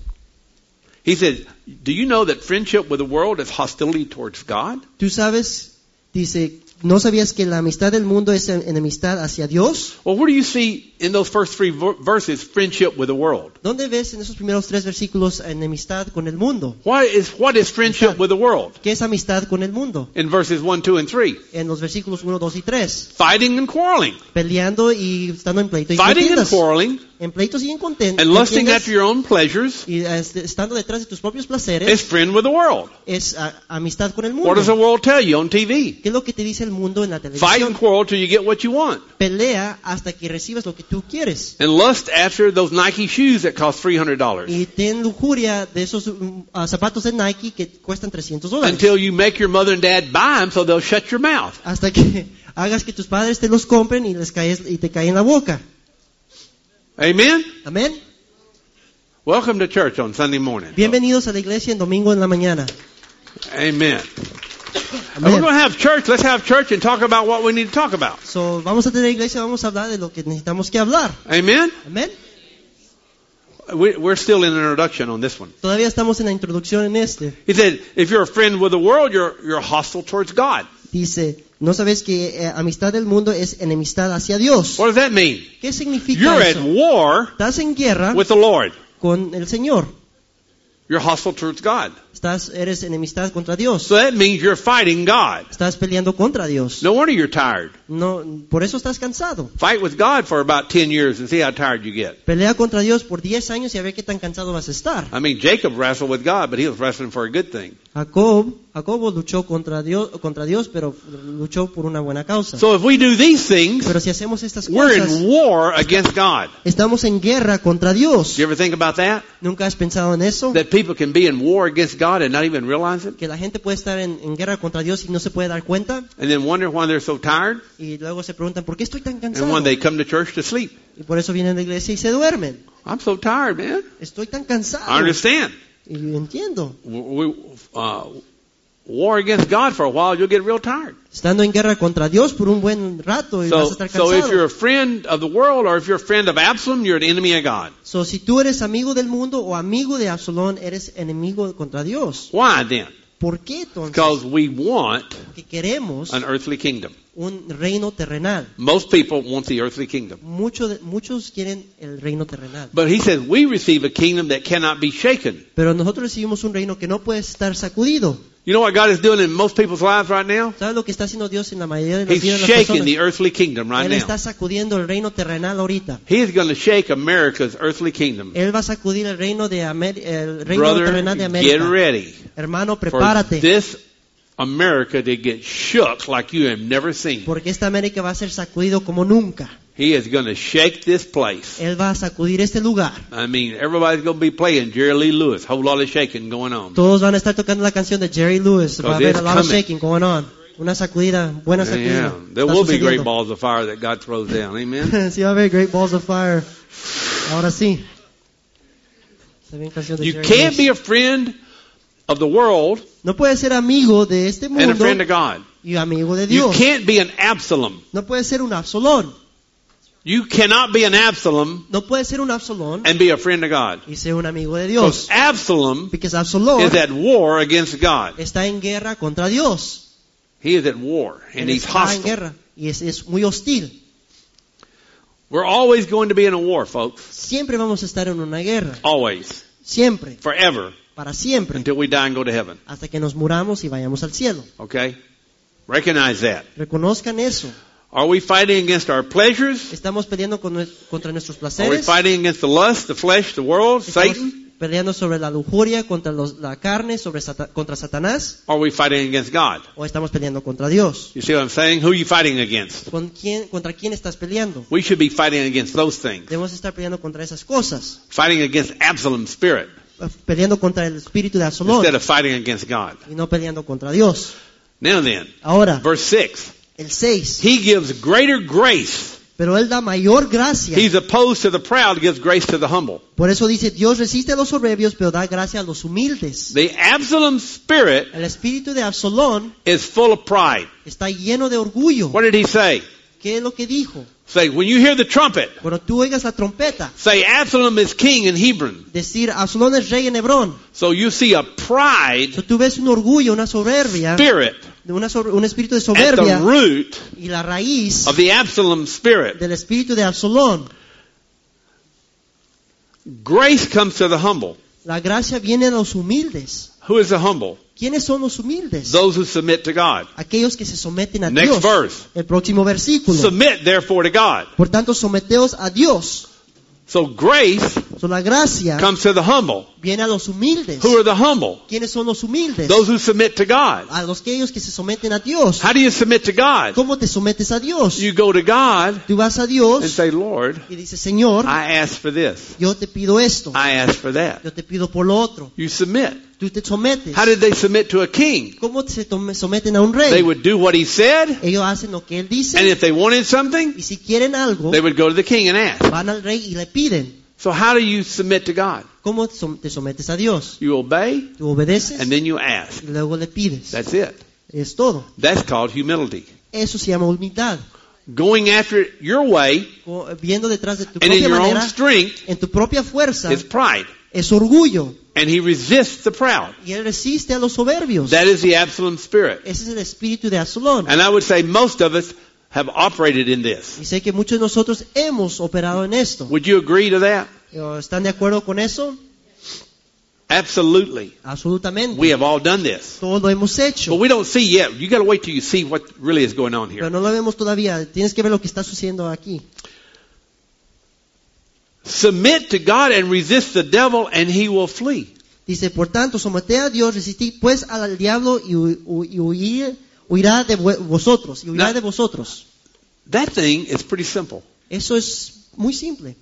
He said, do you know that friendship with the world is hostility towards God? Tú sabes, dice, ¿no sabías que la amistad del mundo es enemistad hacia Dios? Well, where do you see in those first three ver- verses friendship with the world? ¿Dónde ves en esos primeros tres versículos enemistad con el mundo? What is, what is friendship with the world? ¿Qué es amistad con el mundo? In verses one, two, and three. En los versículos uno, dos y tres. Fighting and quarreling. Peleando y estando en pleito y Fighting and contiendas. quarreling En pleitos y en conten- and lusting contiendas. after your own pleasures Y eh, estando detrás de tus propios is placeres. friend with the world. Es a- amistad con el What does the mundo. world tell you on T V? ¿Qué es lo que te dice el mundo en la Fight televisión? and quarrel till you get what you want. Pelea hasta que recibas lo que tú quieres. And lust after those Nike shoes that cost three hundred dollars. Y ten lujuria de esos mm, ah, zapatos de Nike que cuestan trescientos dólares. Until you make your mother and dad buy them so they'll shut your mouth. Hasta que hagas que tus padres te los compren y les caes y te cae en la boca. Amen? Amén. Welcome to church on Sunday morning. Bienvenidos a la iglesia en domingo en la mañana. Amen. And we're Amén. going to have church. Let's have church and talk about what we need to talk about. So, vamos a tener iglesia, vamos a hablar de lo que necesitamos que hablar. Amen? Amén. We, we're still in an introduction on this one. Todavía estamos en la introducción en este. He said, if you're a friend with the world, you're, you're hostile towards God. Dice, ¿no sabes que eh, amistad del mundo es enemistad hacia Dios? What does that mean? ¿Qué significa You're at eso? war Estás en guerra with the Lord. con el Señor. You're hostile towards God. Estás, eres enemistad contra Dios. So that means you're fighting God. Estás peleando contra Dios. No wonder you're tired. No, por eso estás cansado. Fight with God for about ten years and see how tired you get. Pelea contra Dios por diez años y a ver qué tan cansado vas a estar. I mean, Jacob wrestled with God, but he was wrestling for a good thing. Jacob, Jacobo luchó contra Dios, contra Dios, pero luchó por una buena causa. So if we do these things, Pero si hacemos estas we're cosas, in war against God. estamos en guerra contra Dios. Do you ever think about that? ¿Nunca has pensado en eso? That people can be in war against God and not even realize it? Que la gente puede estar en, en guerra contra Dios y no se puede dar cuenta. And then wonder why they're so tired? Y luego se preguntan, ¿por qué estoy tan And cansado? when they come to church to sleep. Y por eso vienen a la iglesia y se duermen. I'm so tired, man. Estoy tan cansado. I understand. Y yo entiendo. We, uh, war against God for a while, you'll get real tired. Estando en guerra contra Dios por un buen rato y vas a So, estar so if you're cansado. a friend of the world or if you're a friend of Absalom, you're an enemy of God. So, si tú eres amigo del mundo o amigo de Absalón, eres enemigo contra Dios. Why then? ¿Por qué entonces? Because we want Porque queremos an earthly kingdom. un reino terrenal. Most people want the earthly kingdom. Mucho de- muchos quieren el reino terrenal. But he says we receive a kingdom that cannot be shaken. Pero nosotros recibimos un reino que no puede estar sacudido. You know what God is doing in most people's lives right now? ¿Sabes lo que está haciendo Dios en la mayoría de las He's vidas de las shaking personas? the earthly kingdom right Él now. está sacudiendo el reino terrenal ahorita. He is going to shake America's earthly kingdom. Él va a sacudir el reino de Amer- el reino Brother, terrenal de get América. ready Hermano, for prepárate, this America to get shook like you have never seen. porque esta América va a ser sacudido como nunca. He is going to shake this place. Él va a sacudir este lugar. I mean, everybody's going to be playing Jerry Lee Lewis. Whole lot of shaking going on. Todos van a estar tocando la canción de Jerry Lewis. Va a haber it's a lot of coming. shaking going on. Una sacudida, buena Yeah, sacudida. there Está will be great sucediendo. balls of fire that God throws down. Amen. Sí, va a haber great balls of fire. Ahora sí. Está bien, canción de You Jerry can't Lewis. be a friend of the world No puedes ser amigo de este and a mundo friend of God. y amigo de You Dios. can't be an Absalom. No puedes ser un Absalón. You cannot be an Absalom No puedes ser un Absalón and be a friend of God. y ser un amigo de Because Dios. Absalom Porque Absalón is at war against God. está en guerra contra Dios. He is at war and Él he's está en hostile. guerra y es, es muy hostil. We're always going to be in a war, folks. Siempre vamos a estar en una guerra. Always. Siempre. Forever. Para siempre. Until we die and go to heaven. Hasta que nos muramos y vayamos al cielo. Okay? Recognize that. Reconozcan eso. Are we fighting against our pleasures? Estamos peleando con nue- contra nuestros Are we placeres. fighting against the lust, the flesh, the world, Estamos Satan? peleando sobre la lujuria, contra los- la carne, sobre sata- contra Satanás. Or are we fighting against God? O estamos peleando contra Dios. You see what I'm saying? Who are you fighting against? ¿Con quién, ¿Contra quién estás peleando? We should be fighting against those things. Debemos estar peleando contra esas cosas. Fighting against Absalom's spirit Peleando contra el espíritu de Absalón. instead of fighting against God. Y no peleando contra Dios. Now then, Ahora, verse six. el seis. He gives greater grace. Pero Él da mayor gracia. He's opposed to the proud, gives grace to the humble. Por eso dice, Dios resiste a los soberbios, pero da gracia a los humildes. The Absalom spirit El espíritu de Absalón is full of pride. está lleno de orgullo. What did he say? ¿Qué es lo que dijo? Say, when you hear the trumpet, Cuando tú oigas la trompeta, say Absalom is king in Hebron. decir Absalón es rey en Hebrón. So you see a pride So, tú ves un orgullo, una soberbia, spirit de una sobre- un espíritu de at the soberbia root y la raíz of the Absalom spirit. del espíritu de Absalón. Grace comes to the humble. La gracia viene a los humildes. Who is the humble? ¿Quiénes son los humildes? Those who submit to God. Aquellos que se someten a Next Dios. verse. El próximo versículo. Submit therefore to God. Por tanto, someteos a Dios. So grace So, la gracia comes to the humble. viene a los humildes. Who are the humble? ¿Quiénes son los humildes? Those who submit to God. A los aquellos que se someten a Dios. How do you submit to God? ¿Cómo te sometes a Dios? You go to God Tú vas a and Dios say, Lord, y dices, Señor, I ask for this. yo te pido esto. I ask for that. Yo te pido por lo otro. You submit. Tú te sometes. How did they submit to a king? ¿Cómo se tome- someten a un rey? They would do what he said, Ellos hacen lo que él dice. and if they wanted something, Y si quieren algo, they would go to the king and ask. van al rey y le piden. So how do you submit to God? ¿Cómo som- te sometes a Dios? You obey, Tú obedeces and then you ask. y luego le pides. That's it. Es todo. That's called humility. Eso se llama humildad. Going after it your way Co- Viendo detrás de tu and in propia your own manera, strength en tu propia fuerza, is pride. es orgullo. And he resists the proud. Y él resiste a los soberbios. That is the Absalom spirit. Ese es el espíritu de Absalón. And I would say most of us have operated in this. Y sé que muchos de nosotros hemos operado en esto. Would you agree to that? ¿Están de acuerdo con eso? Absolutely. Absolutamente. We have all done this. Todo lo hemos hecho. But we don't see yet. You got to wait till you see what really is going on Pero here. no lo vemos todavía. Tienes que ver lo que está sucediendo aquí. Submit to God and resist the devil and he will flee. Dice, por tanto, someted a Dios, resistid pues al diablo y, hu- y huir- huirá de vo- vosotros. Y huirá No. de vosotros. That thing is pretty simple. Eso es muy simple.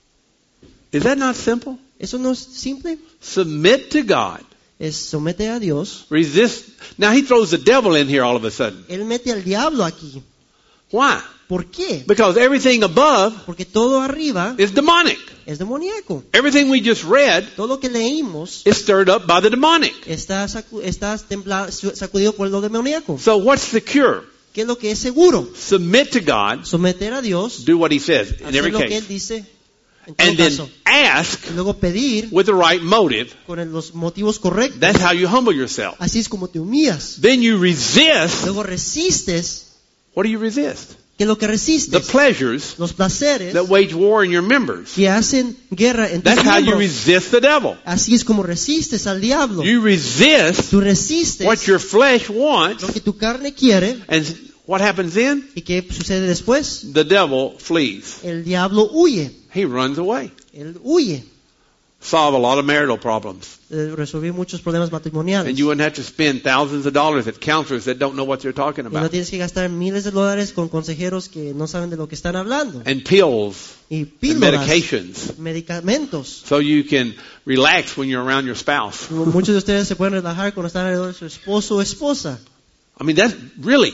Is that not simple? ¿Eso no es simple? Submit to God. Es somete a Dios. Resist. Now he throws the devil in here all of a sudden. Él mete al diablo aquí. Why? ¿Por qué? Because everything above Porque todo arriba is demonic. es demoníaco. Everything we just read Todo lo que leímos is stirred up by the demonic. está, sacu- está templa- su- sacudido por lo demoníaco. So what's the cure? ¿Qué es lo que es seguro? Submit to God. Someter a Dios, Do what he says in hacer every lo que case. Él dice, en todo And then caso. ask Y luego pedir with the right motive. con el- los motivos correctos. That's how you humble yourself. Así es como te humillas. Then you resist. Luego resistes. What do you resist? ¿Qué es lo que The resistes? pleasures Los placeres that wage war in your members. que hacen guerra en tus That's how you miembros. resist the devil. Así es como resistes al diablo. You resist Tú resistes what your flesh wants. lo que tu carne quiere. And what happens then? ¿Y qué sucede después? The devil flees. El diablo huye. He runs away. Él huye. Solve a lot of marital problems. Eh, resolver muchos problemas matrimoniales. And you wouldn't have to spend thousands of dollars at counselors that don't know what they're talking Y no about. tienes que gastar miles de dólares con consejeros que no saben de lo que están hablando. And pills Y and píldoras, medications. medicamentos. So you can relax when you're around your spouse. Muchos de ustedes se pueden relajar cuando están alrededor de su esposo o esposa. I mean, that's really,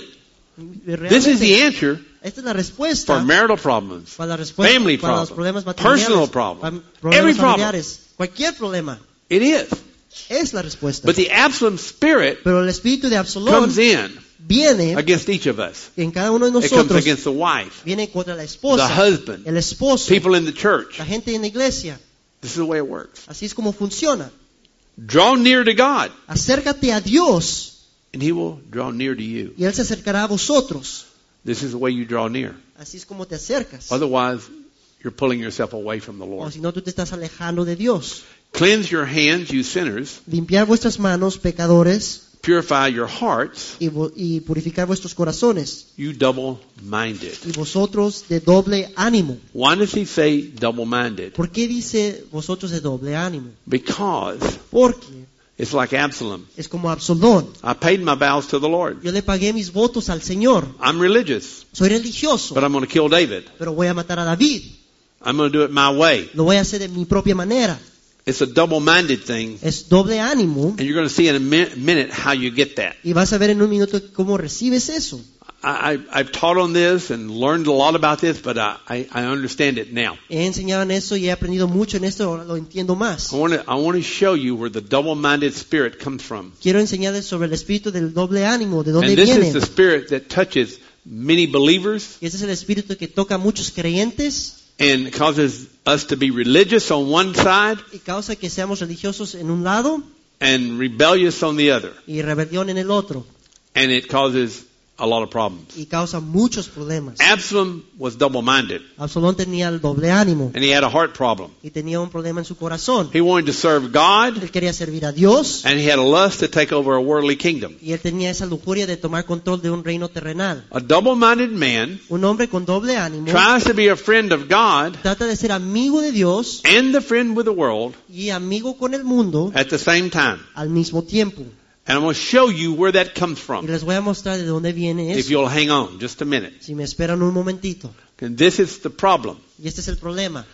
this is the Realmente, answer esta es la respuesta for marital problems. para, la respuesta, family para los problems, problemas matrimoniales, personal problems, fam- every problemas problem. familiares. Cualquier problema It is. es la respuesta. But the Absalom spirit Pero el espíritu de Absalón comes in viene against each of us. en cada uno de It comes nosotros. against the wife, Viene contra la the esposa, husband, el esposo, people in the church. la gente en la iglesia. This is the way it works. Así es como funciona. Draw near to God, Acércate a Dios and He will draw near to you. y Él se acercará a vosotros. This is the way you draw near. Así es como te acercas. Otherwise, you're pulling yourself away from the O Lord. si no, tú te estás alejando de Dios. Cleanse your hands, you sinners. Limpiar vuestras manos, pecadores, Purify your hearts, y, vo- y purificar vuestros corazones. you double-minded. Y vosotros de doble ánimo. Why does He say double-minded? ¿Por qué dice vosotros de doble ánimo? Because Porque it's like Absalom. es como Absalón. I paid my vows to the Lord. Yo le pagué mis votos al Señor. I'm religious, Soy religioso, but I'm going to kill David. pero voy a matar a David. I'm going to do it my way. Lo voy a hacer de mi propia manera. It's a double-minded thing, Es doble ánimo. and you're going to see in a mi- minute how you get that. Y vas a ver en un minuto cómo recibes eso. I, I, I've taught on this and learned a lot about this, but I, I, I understand it now. He enseñado en eso y he aprendido mucho en esto, ahora lo entiendo más. I want to I want to show you where the double-minded spirit comes from. Quiero enseñarles sobre el espíritu del doble ánimo, de dónde And this viene. is the spirit that touches many believers Y ese es el espíritu que toca a muchos creyentes and causes us to be religious on one side y causa que seamos religiosos en un lado and rebellious on the other. y rebelión en el otro. And it causes a lot of problems. Y causa muchos problemas. Absalom was double-minded, Absalón tenía el doble ánimo and he had a heart problem. y tenía un problema en su corazón. He wanted to serve God, Él quería servir a Dios and he had a lust to take over a worldly kingdom. y él tenía esa lujuria de tomar control de un reino terrenal. A double-minded man Un hombre con doble ánimo tries to be a friend of God trata de ser amigo de Dios and the friend with the world y amigo con el mundo at the same time. al mismo tiempo. And I'm going to show you where that comes Y from, les voy a mostrar de dónde viene if eso. you'll hang on just a minute. Si me esperan un momentito. And this is the problem. Y este es el problema.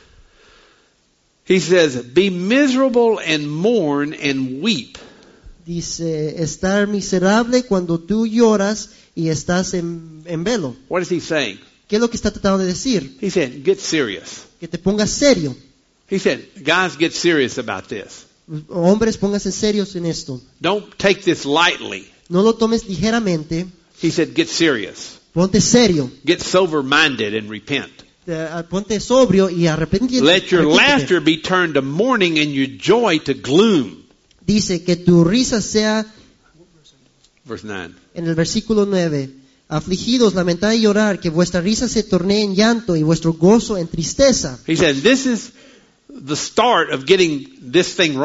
He says, be miserable and mourn and weep. Dice, estar miserable cuando tú lloras y estás en, en velo. What is he saying? ¿Qué es lo que está tratando de decir? He said, get serious. Que te pongas serio. He said, guys, get serious about this. Hombres, pónganse serios en esto. Don't take this lightly. No lo tomes ligeramente. He said, get serious. Ponte serio. Get sober-minded and repent. Eh, Ponte sobrio y arrepentirte. Let your arrepiéntete. laughter be turned to mourning and your joy to gloom. Dice que tu risa sea, Verse nine. en el versículo nueve, afligidos, lamentad y llorar, que vuestra risa se torne en llanto y vuestro gozo en tristeza. He said, this is the start of getting this thing right.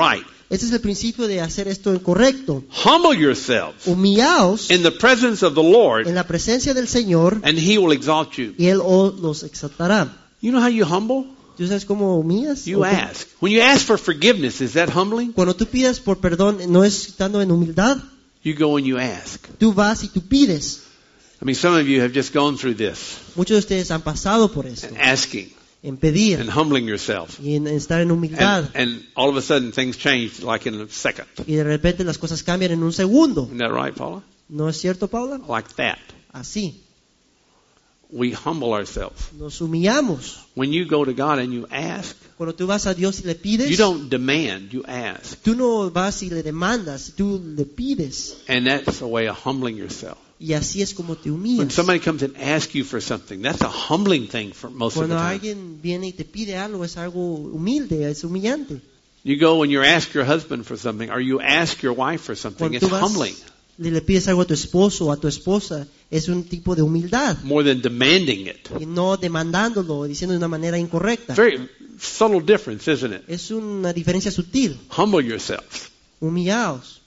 Ese es el principio de hacer esto correcto. Humble yourselves Humillaos in the presence of the Lord, en la presencia del Señor and He will exalt you. y Él os los exaltará. You know how you humble? ¿Tú sabes cómo humillas? You ¿O cómo? ask. When you ask for forgiveness, is that humbling? Cuando tú pidas por perdón, ¿no es estando en humildad? You go and you ask. Tú vas y tú pides. I mean, some of you have just gone through this, Muchos de ustedes han pasado por esto, and asking en pedir and humbling yourself. y en estar en humildad. And, and all of a sudden things change like in a second. Y de repente las cosas cambian en un segundo. Isn't that right, Paula? ¿No es cierto, Paula? Like that. Así. We humble ourselves. Nos humillamos. When you go to God and you ask, Cuando tú vas a Dios y le pides, you don't demand, you ask. tú no vas y le demandas, tú le pides. And that's a way of humbling yourself. Y así es como te When humillas. somebody comes and asks you for something, that's a humbling thing for most of the Cuando time. alguien viene y te pide algo, es algo humilde, es humillante. You go and you ask your husband for something, or you ask your wife for something, Cuando it's tú vas humbling. y le pides algo a tu esposo o a tu esposa, es un tipo de humildad. More than demanding it. Y no demandándolo, diciendo de una manera incorrecta. Very subtle difference, isn't it? Es una diferencia sutil. Humble yourselves. Humillaos.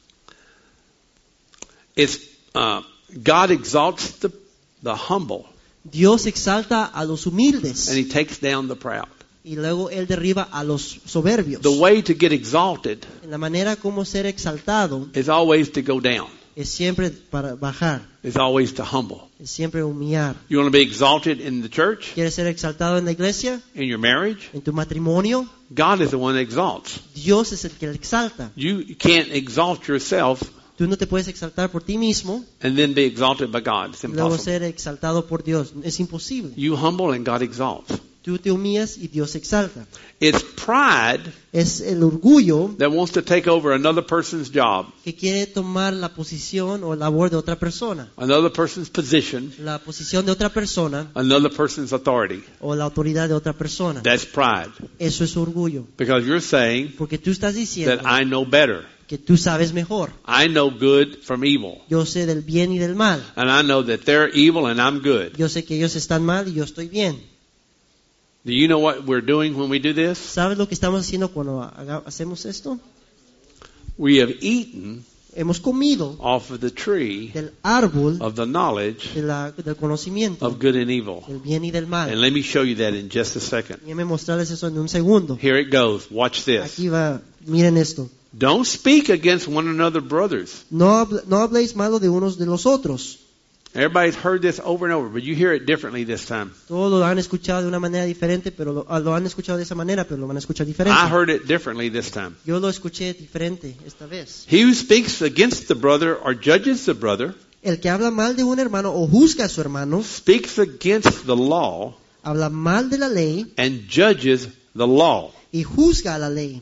It's uh, God exalts the the humble, Dios exalta a los humildes and He takes down the proud. y luego Él derriba a los soberbios. The way to get exalted La manera como ser exaltado is always to go down. es siempre para bajar, It's always to humble. es siempre humillar. You want to be exalted in the church, ¿Quieres ser exaltado en la iglesia? in your marriage? ¿En tu matrimonio? God is the one that exalts. Dios es el que exalta. You can't exalt yourself Tú no te puedes exaltar por ti mismo and then be exalted by God. It's y luego impossible. ser exaltado por Dios. Es imposible. You humble and God exalts. Tú te humillas y Dios exalta. It's pride Es el orgullo that wants to take over another person's job, que quiere tomar la posición o labor de otra persona, another person's position, la posición de otra persona another person's authority. o la autoridad de otra persona. That's pride. Eso es orgullo, Because you're saying porque tú estás that diciendo I know better. que tú sabes mejor. I know good from evil. Yo sé del bien y del mal. And I know that they're evil and I'm good. Yo sé que ellos están mal y yo estoy bien. Do you know what we're doing when we do this? ¿Sabes lo que estamos haciendo cuando haga- hacemos esto? We have eaten Hemos comido off of the tree del árbol of the knowledge de la- del conocimiento of good and evil. del bien y del And mal. let me show you that in just a second. Déjenme mostrarles eso en un segundo. Here it goes. Watch this. Aquí va, miren esto. Don't speak against one another, brothers. No, habl- no habléis malo de unos de los otros. Everybody's heard this over and over, but you hear it differently this time. Todos lo han escuchado de una manera diferente, pero lo, ah, lo han escuchado de esa manera, pero lo van a escuchar diferente. I heard it differently this time. Yo lo escuché diferente esta vez. He who speaks against the brother or judges the brother El que habla mal de un hermano o juzga a su hermano, speaks against the law habla mal de la ley and judges the law. y juzga a la ley.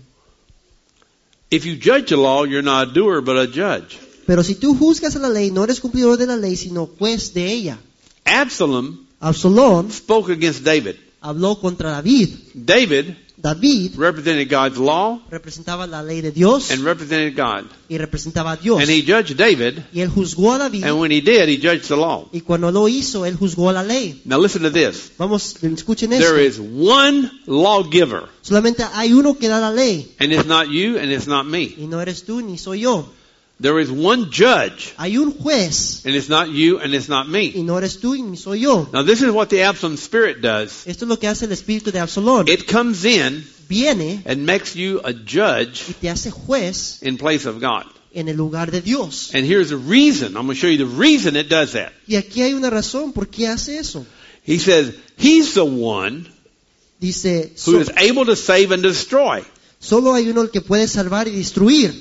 If you judge the law, you're not a doer, but a judge. Pero si tú juzgas a la ley, no eres cumplidor de la ley, sino juez de ella. Absalom Absalón spoke against David. habló contra David. David David represented God's law representaba la ley de Dios and represented God. y representaba a Dios. And he judged David, Y él juzgó a David and when he did, he judged the law. y cuando lo hizo, él juzgó a la ley. Now listen to this. Vamos, escuchen esto. There is one lawgiver, Solamente hay uno que da la ley and it's not you and it's not me. y no eres tú ni soy yo. There is one judge, Hay un juez and it's not you and it's not y me. no eres tú ni soy yo. Now this is what the Absalom spirit does. Esto es lo que hace el espíritu de Absalón. It comes in Viene and makes you a judge y te hace juez in place of God. en el lugar de Dios. And here's the reason. I'm going to show you the reason it does that. Y aquí hay una razón por qué hace eso. He says he's the one Dice, who so- is able to save and destroy. solo hay uno el que puede salvar y destruir.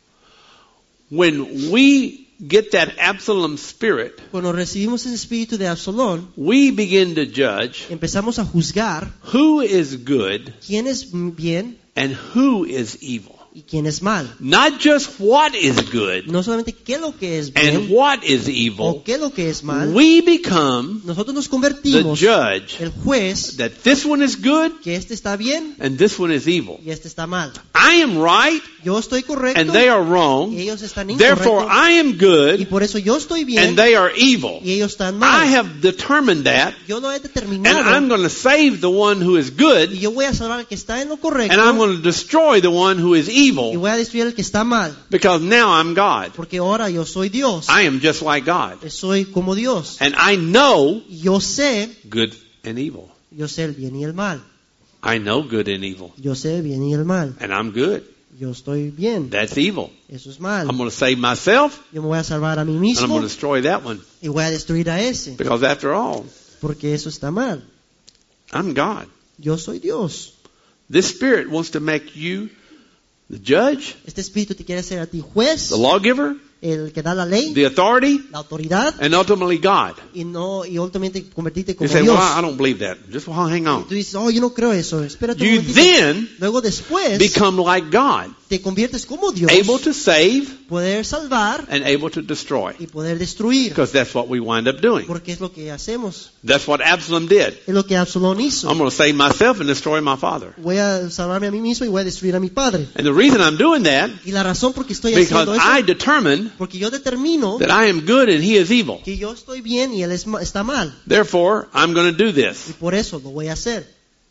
When we get that Absalom spirit, Cuando recibimos ese espíritu de Absalón, we begin to judge empezamos a juzgar who is good quién es bien and who is evil. y quién es mal. Not just what is good No solamente qué es lo que es and bien what is o evil. qué es lo que es mal. We become Nosotros nos the convertimos judge el juez that this one is good que este está bien and this one is evil. y este está mal. I am right Yo estoy correcto and they are y wrong. ellos están Therefore, incorrectos I am y good por eso yo estoy bien and they are evil. y ellos están I mal. have determined that, Yo lo he and determinado I'm going to save the one who is y good, yo voy a salvar al que está en lo correcto and I'm going to destroy the one who is y y evil voy a destruir al que está mal, because now I'm God. porque ahora yo soy Dios. I am just like God. Soy como Dios. And I know Y yo sé, good and evil. yo sé el bien y el mal. I know good and evil. Yo sé el bien y el mal. And I'm good. Yo estoy bien. That's evil. Eso es mal. I'm going to save myself Yo me voy a salvar a mí and I'm mismo going to destroy that one. y voy a destruir a ese, Because after all, porque eso está mal. I'm God. Yo soy Dios. This spirit wants to make you the judge, Este espíritu te quiere hacer a ti juez, the lawgiver, el que da la ley, the authority, la autoridad, and ultimately God. y no y últimamente convertirte You como say, Dios. well, I don't believe that. Just well, hang on. Tú dices, oh, yo no creo eso. Espérate un You momentito. then Luego después become like God, te conviertes como Dios, able to save poder salvar and able to destroy. y poder destruir, Because that's what we wind up doing. porque es lo que hacemos. That's what Absalom did. Es lo que Absalón hizo. I'm going to save myself and destroy my father. Voy a salvarme a mí mismo y voy a destruir a mi padre. And the reason I'm doing that, Y la razón por qué estoy because haciendo eso, I determine porque yo determino that I am good and he is evil. que yo estoy bien y él es ma- está mal. Therefore, I'm going to do Y this. por eso lo voy a hacer.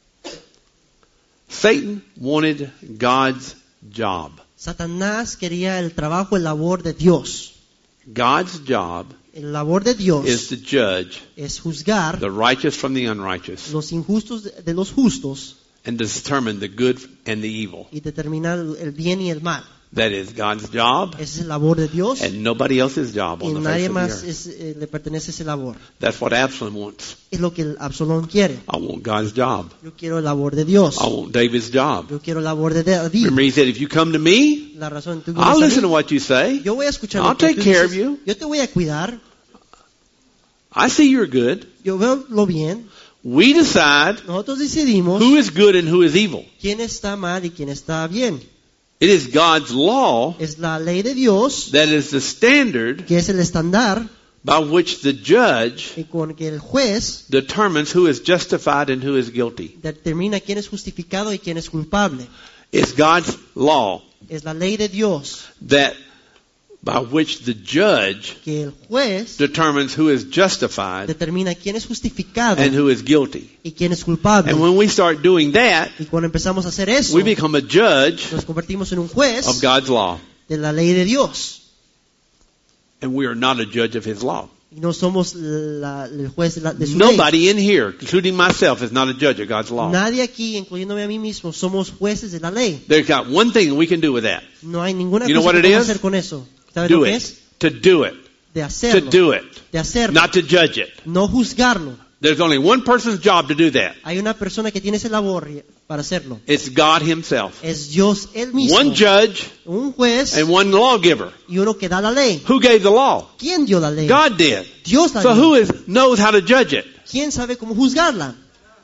Satan wanted God's job. Satanás quería el trabajo, el labor de Dios. God's job El labor de Dios is to judge es juzgar the righteous from the unrighteous los injustos de de los justos and determine the good and the evil. y determinar el bien y el mal. That is God's job Ese es el labor de Dios and nobody else's job y on the face nadie of the más earth. es, eh, le pertenece ese labor. That's what Absalom wants. Es lo que el Absalón quiere. I want God's job. Yo quiero el labor de Dios. I want David's job. Yo quiero el labor de David. Remember, he said, if you come to me, La razón tú I'll vienes a listen to mí, what you say. yo voy a escuchar I'll lo que take tú care of dices. you. Yo te voy a cuidar. I see you're good. Yo veo lo bien. We decide Nosotros decidimos who is good and who is evil. quién está mal y quién está bien. It is God's law Es la ley de Dios that is the standard que es el estándar by which the judge y con que el juez determines who is justified and who is guilty. determina quién es justificado y quién es culpable. It's God's law Es la ley de Dios that by which the judge que el juez determines who is justified determina quién es justificado and who is guilty. y quién es culpable. And when we start doing that, Y cuando empezamos a hacer eso, we become a judge nos convertimos en un juez of God's law. de la ley de Dios. And we are not a judge of his law. Y no somos la- el juez de, la, de su Nobody in here, including myself, is not a judge of God's ley. law. Nadie aquí, incluyéndome a mí mismo, somos jueces de la ley. There's got one thing we can do with that. No hay ninguna You know cosa what que it podemos is? hacer con eso. ¿Sabes Do lo que it. es? To do it. De To hacerlo. do it. De hacerlo. Not to judge it. No juzgarlo. There's only one person's job to do that. Hay una persona que tiene ese labor para hacerlo. It's God himself. Es Dios él mismo. One judge Un juez and one lawgiver. y uno que da la ley. Who gave the law? ¿Quién dio la ley? God did. Dios la So dio. who is, knows how to judge it? ¿Quién sabe cómo juzgarla?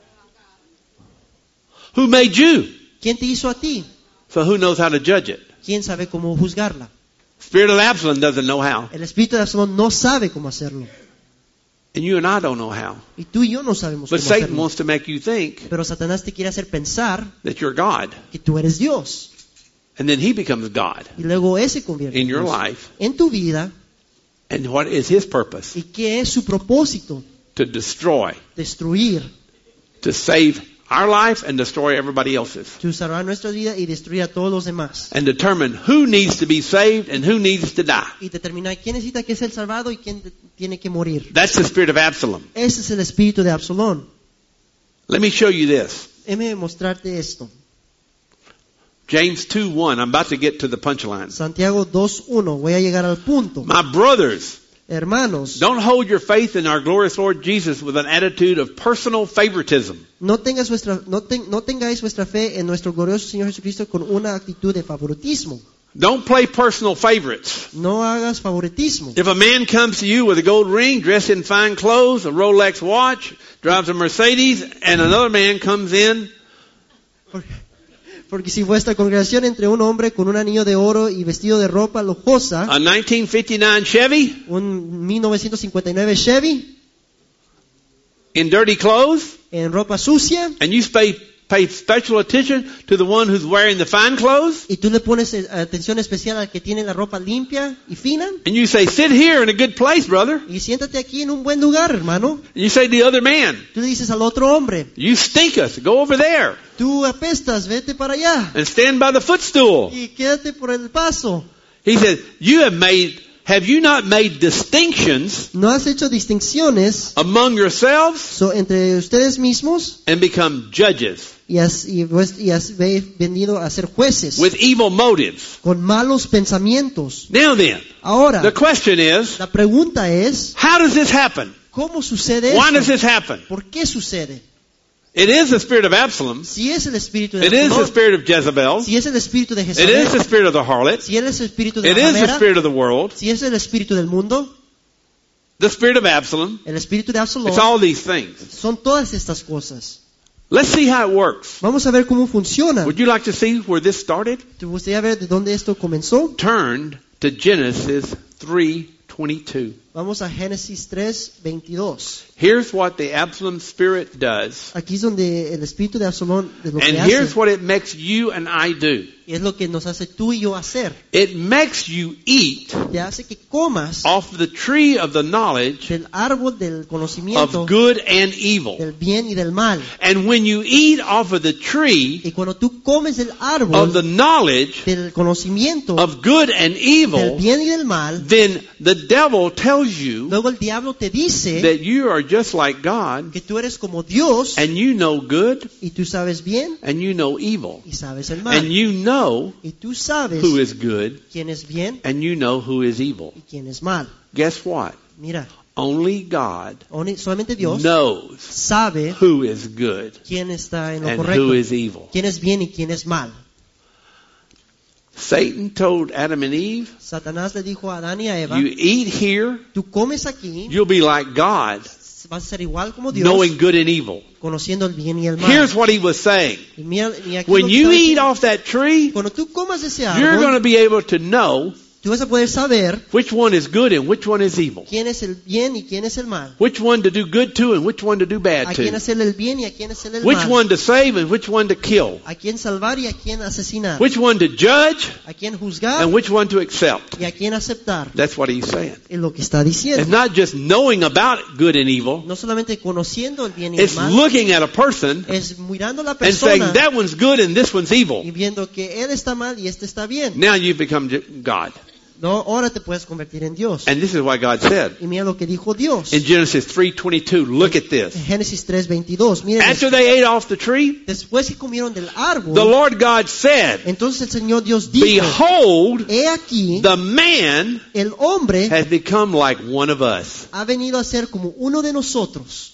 Who made you? ¿Quién te hizo a ti? So who knows how to judge it? ¿Quién sabe cómo juzgarla? Spirit of Absalom doesn't know how. El espíritu de Absalón no sabe cómo hacerlo. And you and I don't know how. Y tú y yo no sabemos But cómo Satan hacerlo. wants to make you think Pero Satanás te quiere hacer pensar that you're God. que tú eres Dios. And then he becomes God Y luego ese convierte in en your Dios. life. En tu vida. And what is his purpose? ¿Y qué es su propósito? To destroy. Destruir. To save our life and destroy everybody else's. To salvar nuestra vida y destruir a todos los demás. And determine who needs to be saved and who needs to die. Y determinar quién necesita que sea el salvado y quién te- tiene que morir. That's the spirit of Absalom. Ese es el espíritu de Absalón. Let me show you this. Déjame mostrarte esto. James two one. I'm about to get to the punchline. Santiago dos uno. Voy a llegar al punto. My brothers, Hermanos, don't hold your faith in our glorious Lord Jesus with an attitude of personal favoritism. no, tengas vuestra, no, ten- no tengáis vuestra fe en nuestro glorioso Señor Jesucristo con una actitud de favoritismo. Don't play personal favorites. No hagas favoritismo. If a man comes to you with a gold ring, dressed in fine clothes, a Rolex watch, drives a Mercedes, and another man comes in Porque, porque si vuestra congregación entre un hombre con un anillo de oro y vestido de ropa lujosa, a nineteen fifty-nine Chevy, un mil novecientos cincuenta y nueve Chevy, in dirty clothes, en ropa sucia, and you pay pay special attention to the one who's wearing the fine clothes. Y tú le pones eh, atención especial al que tiene la ropa limpia y fina. And you say, sit here in a good place, brother. Y siéntate aquí en un buen lugar, hermano. And you say to the other man, Tú le dices al otro hombre, you stink us. Go over there tú apestas, vete para allá. and stand by the footstool. Y quédate por el paso. He said, you have made, have you not made distinctions ¿No has hecho distinciones among yourselves so, entre ustedes mismos and become judges y has, y, pues, y has ve- venido a ser jueces with evil motives? con malos pensamientos? Now then, Ahora, the question is, la pregunta es, how does this happen? ¿cómo sucede Why does esto? this happen? ¿Por qué sucede? It is the spirit of Absalom. Si es el espíritu de It is the Absalón, spirit of Jezebel. si es el espíritu de It is Jezabel, the spirit of the harlot. si es el espíritu de It la is the ramera, spirit of the world. si es el espíritu del mundo, The spirit of Absalom. el espíritu de Absalón, It's all these things. son todas estas cosas. Let's see how it works. Vamos a ver cómo funciona. Would you like to see where this started? ¿Te gustaría ver de dónde esto comenzó? Turn to Genesis three twenty-two. Vamos a Génesis tres veintidós. Here's what the Absalom spirit does. Aquí es donde el espíritu de Absalón de lo que And hace, here's what it makes you and I do. y es lo que nos hace tú y yo hacer. It makes you eat Te hace que comas off the tree of the knowledge del árbol del conocimiento of good and evil. del bien y del mal. And when you eat off of the tree Y cuando tú comes del of árbol the knowledge del conocimiento of good and del evil, bien y del mal, then the devil tells you luego el diablo te dice that you are just like God, que tú eres como Dios and you know good y tú sabes bien and you know evil, y sabes el and mal. you know Y tú sabes who is good quién es bien and you know who is evil. y quién es mal. Guess what? Mira, Only God oni- solamente Dios knows sabe who is good quién está en lo and correcto, who is evil. quién es bien y quién es mal. Satan told Adam and Eve, Satanás le dijo a Adán y a Eva, you eat here, tú comes aquí, you'll be like God, vas a ser igual como Dios, knowing good and evil. conociendo el bien y el mal. Here's what he was saying. Y mira, y aquí When lo que you está eat diciendo, off that tree, cuando tú comas ese you're going árbol, to be able to know tú vas a poder saber which one is good and which one is evil. quién es el bien y quién es el mal. Which one to do good to and which one to do bad A quién to. hacerle el bien y a quién hacerle el Which mal. one to save and which one to kill. A quién salvar y a quién asesinar. Which one to judge A quién juzgar and which one to accept. y a quién aceptar. That's what he's saying. Es lo que está It's diciendo. not just knowing about good and evil. No solamente conociendo el bien y el It's mal, looking at a person es mirando a la and saying persona that one's good and this one's evil. y viendo que él está mal y este está bien. Now you've become God. No, ahora te puedes convertir en Dios. And this is why God said Y mira lo que dijo Dios. in Genesis three twenty-two, look at this. En Génesis tres veintidós. Miren, After they ate off the tree, después que comieron del árbol, the Lord God said, entonces el Señor Dios dijo, behold, he aquí, the man el hombre has become like one of us. ha venido a ser como uno de nosotros.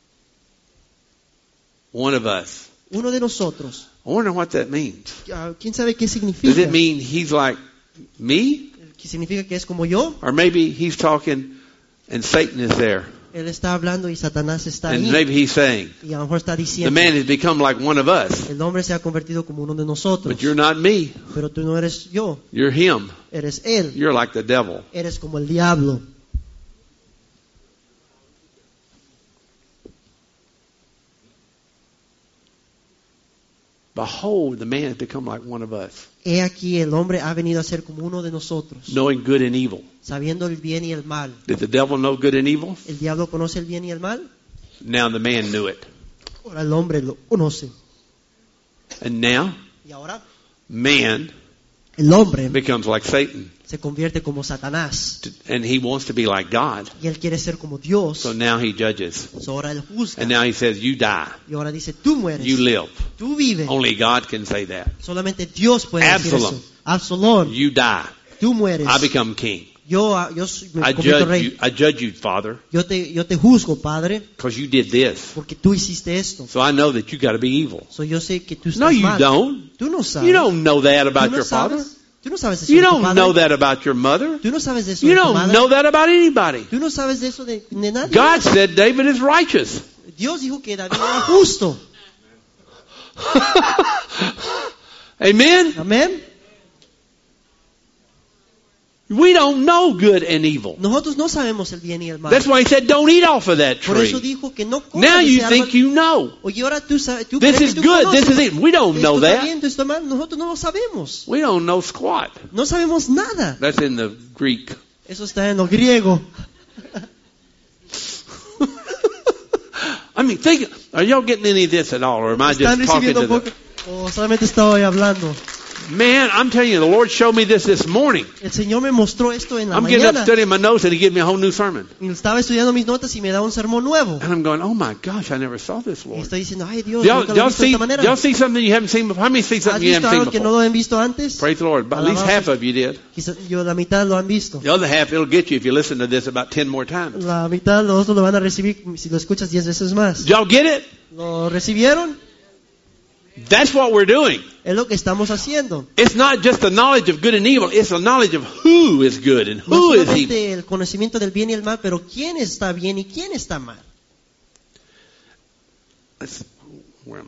One of us. Uno de nosotros. I wonder what that means. Ah, ¿Quién sabe qué Does significa? it mean he's like me? ¿Qué significa que es como yo? Or maybe he's talking and Satan is there. Él está hablando y Satanás está And ahí. maybe he's saying, Y a lo mejor está the diciendo, man has become like one of us. el hombre se ha convertido como uno de nosotros. But you're not me. Pero tú no eres yo, You're him. eres él. You're like the devil. Eres como el diablo. Behold, the man has become like one of us, He aquí el hombre ha venido a ser como uno de nosotros, knowing good and evil. sabiendo el bien y el mal. Did the devil know good and evil? ¿El diablo conoce el bien y el mal? Now the man knew it. Ahora el hombre lo conoce. And now Y ahora man el hombre becomes like Satan. se convierte como Satanás. And he wants to be like God. Y él quiere ser como Dios. So now he judges. So ahora él juzga. And now he says, you die. Y ahora dice, tú mueres. You live. Tú vives. Only God can say that. Solamente Dios puede decir Absalom. eso. Absalón, You die. tú mueres. I become king. Yo, ah, yo soy- me I convierto judge rey. you, I judge you, Father, Yo te, yo te juzgo, Padre, because you did this. porque tú hiciste esto. So I know that you got to be evil. So yo sé que tú estás No, you mal. don't. Tú no sabes. You don't know that Tú about no your father. sabes. Tú no sabes eso You de tu don't padre. know that about your mother. Tú no sabes de eso You de tu don't madre. know that about anybody. Tú no sabes de eso de, de nadie. God said David is righteous. Dios dijo que David era justo. Amen? Amén. We don't know good and evil. Nosotros no sabemos el bien y el mal. That's why he said, don't eat off of that Por eso tree. dijo que no comas Now de you ese think árbol. you know. Oye, ahora tú sabes, tú This crees is que tú good, conoces. this is it. We don't Esto know está that. bien, esto está mal. Nosotros no lo sabemos. We don't know squat. No sabemos nada. That's in the Greek. Eso está en lo griego. I mean, think, are y'all getting any of this at all, or am I ¿Están just talking recibiendo to poco? the... O solamente estaba hoy hablando. Man, I'm telling you, the Lord showed me this this morning. El Señor me mostró esto en la I'm getting up mañana. studying my notes and he gave me a whole new sermon. Y estaba estudiando mis notas y me da un sermón nuevo. And I'm going, oh my gosh, I never saw this, Y Lord. estoy diciendo, ay Dios, Y'all, nunca lo he y'all visto de see, esta manera. y'all see something you haven't seen before? How many see ¿Has something you visto haven't seen algo que no before? lo han visto antes? Praise the Lord. At least Alabanza. half of you did. Quizá yo la mitad lo han visto. The other half, it'll get you if you listen to this about ten more times. La mitad los otros lo van a recibir si lo escuchas diez veces más. Did y'all get it? ¿Lo recibieron? That's what we're doing. Es lo que estamos haciendo. It's not just the knowledge of good and evil, it's the knowledge of who is good and No who is evil. solamente el conocimiento del bien y el mal, pero quién está bien y quién está mal. Let's, where am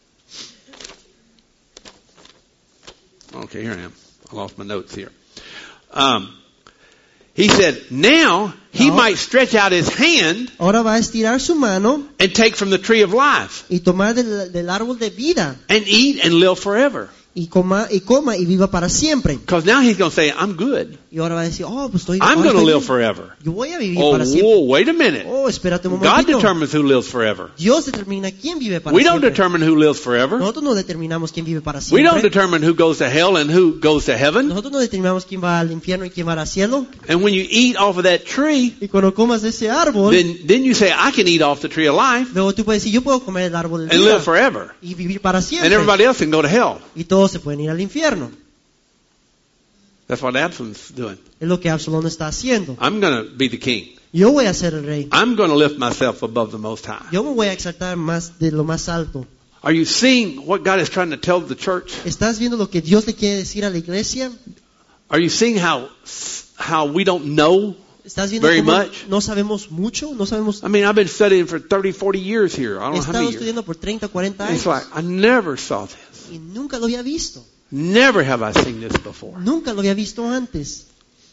I? Okay, here I am. I lost my notes here. Um, he said, now he No. might stretch out his hand Ahora va a estirar su mano and take from the tree of life y tomar del, del árbol de vida and eat and live forever. y coma y coma y viva para siempre. Because now he's going to say, I'm good. Y ahora va a decir, oh, pues estoy, I'm ahora going to estoy live bien. forever. Yo voy a vivir Oh, para siempre. whoa, wait a minute. Oh, espérate un God momentito. determines who lives forever. Dios determina quién vive para We don't siempre. determine who lives forever. Nosotros no determinamos quién vive para We don't siempre. determine who goes to hell and who goes to heaven. Nosotros no determinamos quién va al infierno y quién va al cielo. And when you eat off of that tree, Y cuando comas de ese árbol, then, then you say, I can eat off the tree of life luego tú puedes decir, yo puedo comer el árbol de and vida live forever. y vivir para And siempre. everybody else can go to hell. Y todos se pueden ir al infierno. That's what Absalom's doing. Es lo que Absalón está haciendo. I'm going to be the king. Yo voy a ser el rey. I'm going to lift myself above the Most High. Yo me voy a exaltar más de lo más alto. Are you seeing what God is trying to tell the church? ¿Estás viendo lo que Dios le quiere decir a la iglesia? Are you seeing how how we don't know? ¿Estás viendo Very cómo much. no sabemos mucho? No sabemos. I mean, I've been studying for thirty, forty years here. I don't He know how estado many years. estudiando por treinta, cuarenta It's años like, I never saw this. y nunca lo había visto. Never have I seen this before. Nunca lo había visto antes.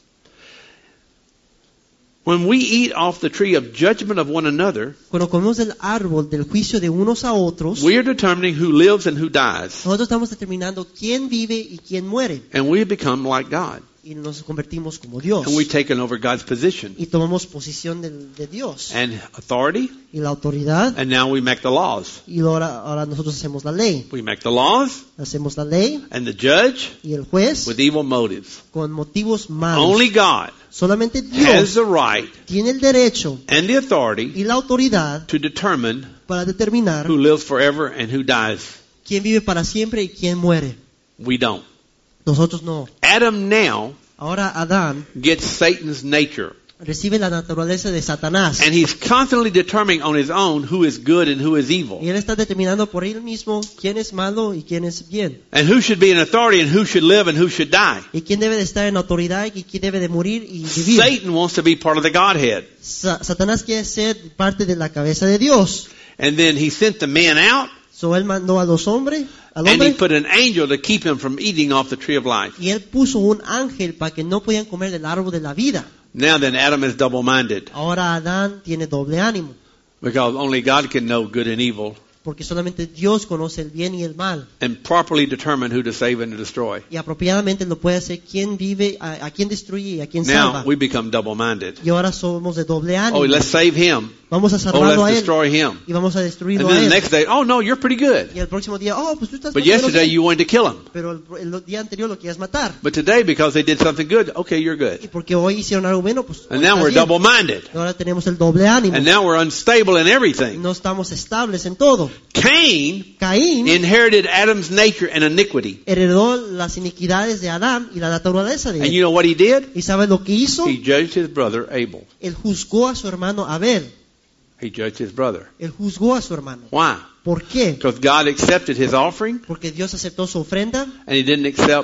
When we eat off the tree of judgment of one another, Cuando comemos del árbol del juicio de unos a otros, we are determining who lives and who dies. nosotros estamos determinando quién vive y quién muere. And we become like God. Y nos convertimos como Dios. And we've taken over God's position Y tomamos posición del- de Dios. and authority. Y la autoridad. And now we make the laws. Y ahora, ahora nosotros hacemos la ley. We make the laws Hacemos la ley and the judge y el juez with evil motives. con motivos malos. Only God Solamente has Dios the right tiene el derecho and the authority y la autoridad to determine para determinar who lives forever and who dies. quién vive para siempre y quién muere. We don't. Nosotros no. Adam now Ahora Adán gets Satan's nature. recibe la naturaleza de Satanás. And he's constantly determining on his own who is good and who is evil. Y él está determinando por él mismo quién es malo y quién es bien. And who should be in authority and who should live and who should die. Y quién debe de estar en autoridad y quién debe de morir y vivir. Satan wants to be part of the Godhead. Sa- Satanás quiere ser parte de la cabeza de Dios. And then he sent the man out So él mandó a los hombres, al and he hombre, put an angel to keep him from eating off the tree of life. y él puso un ángel para que no podían comer del árbol de la vida. Now then Adam is double-minded Ahora Adán tiene doble ánimo, because only God can know good and evil porque solamente Dios conoce el bien y el mal. and properly determine who to save and to destroy. Y apropiadamente lo puede hacer quién vive, a, a quién destruye y a quién Now salva. we become double-minded. Y ahora somos de doble ánimo. Oh, let's save him. Vamos a Oh, salvarlo a let's él destroy him. y vamos a And destruirlo a then the él. next day, oh no, you're pretty good. Y el próximo día, oh, pues tú estás But más o menos yesterday bien. you wanted to kill him. Pero el, el día anterior lo querías matar. But today, because they did something good, okay, you're Y good. porque hoy hicieron algo bueno, pues And hoy now estás we're bien. double-minded. Y ahora tenemos el doble ánimo. And now we're unstable in everything. No estamos estables en todo. Cain Caín inherited Adam's nature and iniquity. heredó las iniquidades de Adán y la naturaleza de And él. you know what he did? ¿Y sabes lo que hizo? He judged his brother Abel. Él juzgó a su hermano Abel. He judged his brother. Él juzgó a su hermano. Why? ¿Por qué? Because God accepted his offering Porque Dios aceptó su ofrenda and he didn't accept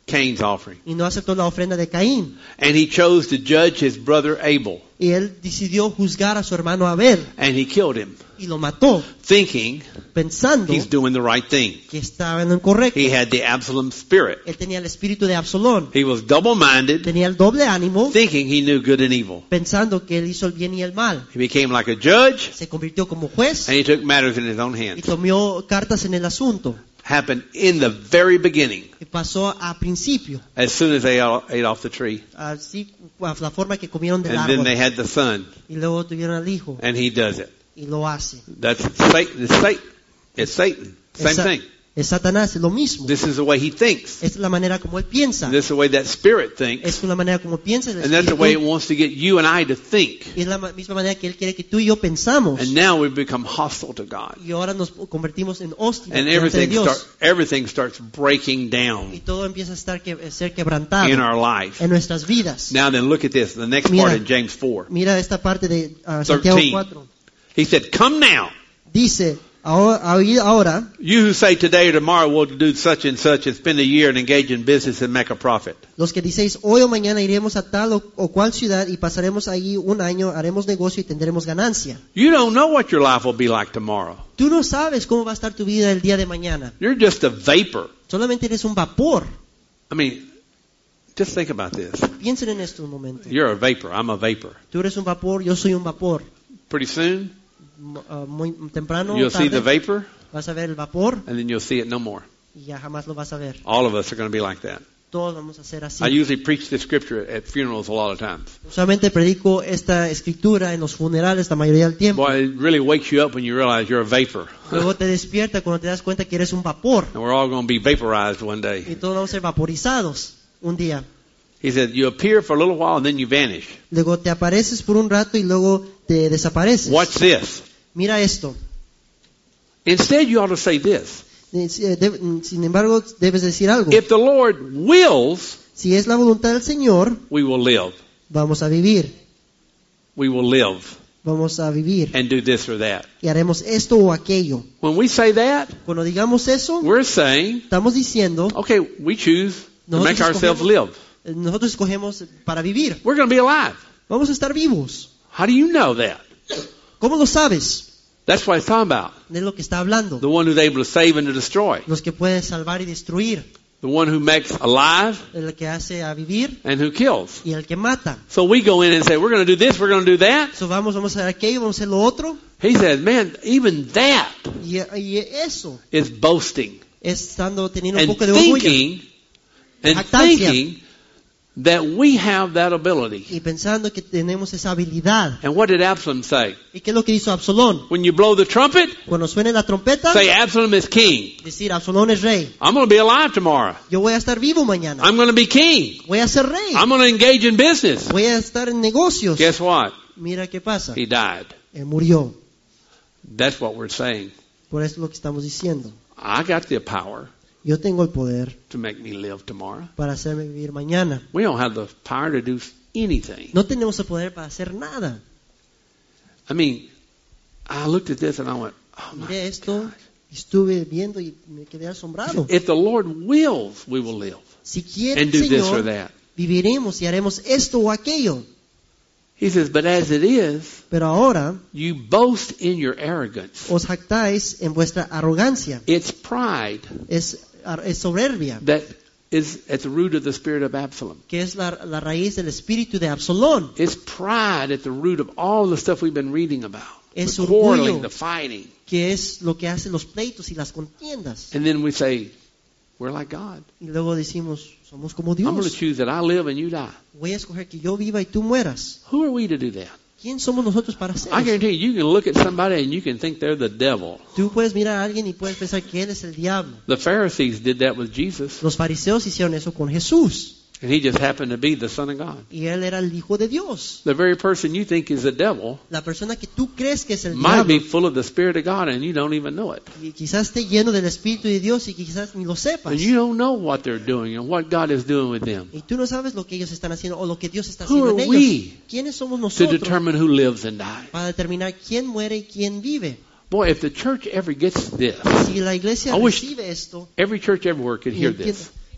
Cain's offering. y no aceptó la ofrenda de Caín. And he chose to judge his brother Abel. Y él decidió juzgar a su hermano Abel And he killed him, y lo mató, thinking pensando he's doing the right thing. que estaba en lo incorrecto. He had the Absalom spirit. Él tenía el espíritu de Absalón, He was double-minded, tenía el doble ánimo, thinking he knew good and evil. pensando que él hizo el bien y el mal. He became like a judge, Se convirtió como juez and he took matters in his own y hands. tomó cartas en el asunto. Happened in the very beginning, Y pasó a principio, as soon as they all ate off the tree. así a la forma que comieron del And then they árbol. had the son, Y luego tuvieron al hijo and he does it. y lo hace. That's Satan. It's Satan. It's Satan. Same Es, Sa- thing. es Satanás, es lo mismo. This is the way he thinks. Esta es la manera como él piensa. This is the way that spirit thinks. Es la manera como piensa el And that's the way it espíritu. wants to get you and I to think. Y es la ma- misma manera que él quiere que tú y yo pensamos. And now we've become hostile to God. Y ahora nos convertimos en hostiles And delante de everything, Dios. start, everything starts breaking Y down todo empieza a estar que, a ser quebrantado in our life. en nuestras vidas. Now then, look at this. The next Mira. part in James four. Mira esta parte de ah, Santiago thirteen. cuatro. He said, come now. Dice, ahora, ahora You who say today or tomorrow we'll do such and such and spend a year and engage in business and make a profit. los que dicéis, hoy o mañana iremos a tal o, o cual ciudad y pasaremos allí un año, haremos negocio y tendremos ganancia. You don't know what your life will be like tomorrow. Tú no sabes cómo va a estar tu vida el día de mañana. You're just a vapor. Solamente eres un vapor. I mean, just think about this. Piensen en esto un momento. You're a vapor. I'm a vapor. Tú eres un vapor, yo soy un vapor. Pretty soon, M- ah, muy temprano, you'll see tarde, the vapor, vas a ver el vapor and then you'll see it no more. y ya jamás lo vas a ver. All of us are going to be like that. Todos vamos a ser así. I usually preach this scripture at funerals a lot of times. Usualmente predico esta escritura en los funerales la mayoría del tiempo. Boy, it really wakes you up when you realize you're a vapor. Luego te despierta cuando te das cuenta que eres un vapor. And we're all going to be vaporized one Y day. todos vamos a ser vaporizados un día. He said, you appear for a little while and then you vanish. Luego te apareces por un rato y luego te desapareces. Watch this. Mira esto. Instead, you ought to say this. Eh, si- eh, deb- Sin embargo, debes decir algo. If the Lord wills, Si es la voluntad del Señor, we will live. vamos a vivir. We will live Vamos a vivir. and do this or that. Y haremos esto o aquello. When we say that, Cuando digamos eso, we're saying, estamos diciendo, okay, we choose to Nosotros make ourselves escogemos- live. eh, nosotros escogemos para vivir. We're going to be alive. Vamos a estar vivos. How do you know that? ¿Cómo lo sabes? That's what it's talking about. De lo que está hablando. The one who's able to save and to destroy. Los que puede salvar y destruir. The one who makes alive El que hace a vivir and who kills. y el que mata. So we go in and say, we're going to do this, we're going to do that. So vamos, vamos a hacer aquello, vamos a hacer lo otro. He says, man, even that Y, y eso is boasting es estando teniendo un and poco de orgullo. thinking and Jactancia. thinking that we have that ability. Y pensando que tenemos esa habilidad. And what did Absalom say? ¿Y qué es lo que hizo Absalón? When you blow the trumpet, Cuando suene la trompeta, say Absalom is king. decir, Absalón es rey. I'm going to be alive tomorrow. Yo voy a estar vivo mañana. I'm going to be king. Voy a ser rey. I'm going to engage in business. Voy a estar en negocios. Guess what? Mira qué pasa. He died. Él murió. That's what we're saying. Por eso es lo que estamos diciendo. I got the power Yo tengo el poder to make me live tomorrow. para hacerme vivir mañana. We don't have the power to do anything. No tenemos el poder para hacer nada. I mean, I looked at this and I went, oh my Miré esto, gosh. estuve viendo y me quedé asombrado. If the Lord wills, we will live Si quiere el and do this or Señor, that. viviremos y haremos esto o aquello. He says, but as it is, Pero ahora you boast in your arrogance. os jactáis en vuestra arrogancia. It's pride Es, es soberbia, that is at the root of the spirit of Absalom. que es la, la raíz del espíritu de Absalón. It's pride at the root of all the stuff we've been reading about. Es The quarreling, orgullo. the fighting. Que es lo que hacen los pleitos y las contiendas. And then we say, we're like God. Y luego decimos, somos como I'm going to Dios. choose that I live and you die. Voy a escoger que yo viva y tú mueras. Who are we to do that? ¿Quién somos nosotros para hacer I eso? guarantee you, you can look at somebody and you can think they're the devil. Tú puedes mirar a alguien y puedes pensar que él es el diablo. The Pharisees did that with Jesus, Los fariseos hicieron eso con Jesús. and he just happened to be the Son of God. Y él era el hijo de Dios. The very person you think is the devil La persona que tú crees que es el might be diablo. full of the Spirit of God and you don't even know it. Y quizás esté lleno del Espíritu de Dios y quizás ni lo sepas. And you don't know what they're doing and what God is doing with them. Y tú no sabes lo que ellos están haciendo o lo que Dios está Who haciendo en are ellos. we ¿Quiénes somos to nosotros determine who lives and dies? para determinar quién muere y quién vive? Boy, if the church ever gets this, Si la iglesia I wish- recibe esto, every church everywhere could y hear entiende- this. me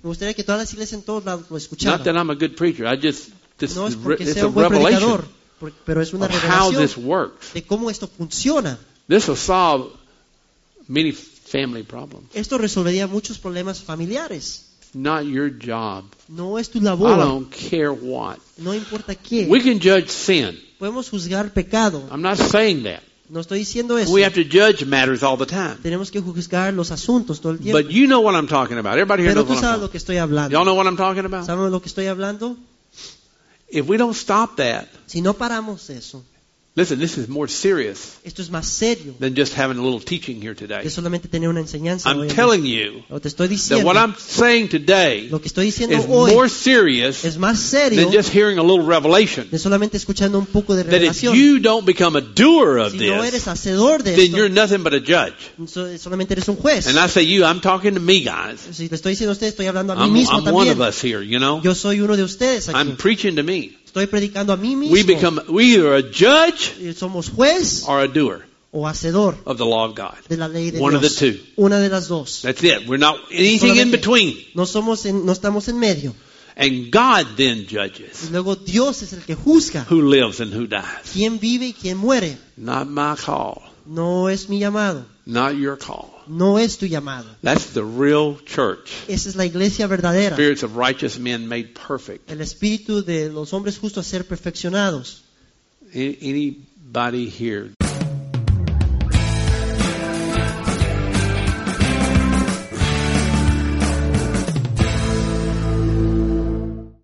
Me gustaría que todas las iglesias en todos lados lo Not escucharan. that I'm a good preacher. I just this No es is re- porque it's sea a un buen revelation predicador, por- pero es una of how this revelación works. de cómo esto funciona. This will solve many family problems. Esto resolvería muchos problemas familiares. Not your job. No es tu I labor, don't care what. no importa qué. We can judge sin. Podemos juzgar pecado. I'm not saying that. No estoy diciendo eso. We have to judge matters all the time. Tenemos que juzgar los asuntos todo el tiempo. But you know what I'm talking about. Everybody here Pero knows tú what I'm sabes talking lo que estoy about. hablando. Y'all know what I'm talking about? ¿Sabes de lo que estoy hablando? If we don't stop that, Si no paramos eso, listen, this is more serious esto es más serio than just having a little teaching here today. que solamente tener una enseñanza. I'm hoy en telling día. you Lo te estoy that diciendo, what I'm saying today lo que estoy diciendo is hoy more serious es más serio than just hearing a little revelation. de solamente escuchando un poco de That if revelación. you don't become a doer of Si no eres this, hacedor de then you're esto, nothing but a judge. so- solamente eres un juez. And I say you, I'm talking to me, guys. Si te estoy diciendo a usted, estoy hablando a mí I'm, mismo I'm one también. of us here, you know. Yo soy uno de ustedes aquí. I'm preaching to me. Estoy predicando a mí mismo. We become we either a judge Y somos juez or a doer o hacedor of the law of God. de la ley de One of the Dios. two. Una de las dos. That's it. We're not anything in Solamente between. No somos en- no estamos en medio. And God then Y judges luego Dios es el que juzga who lives and who dies. quién vive y quién muere. Not my call. No es mi llamado. Not your call. No es tu llamado. That's the real church. Esa es la iglesia verdadera. Spirits of righteous men made perfect. El espíritu de los hombres justos a ser perfeccionados. A- Anybody here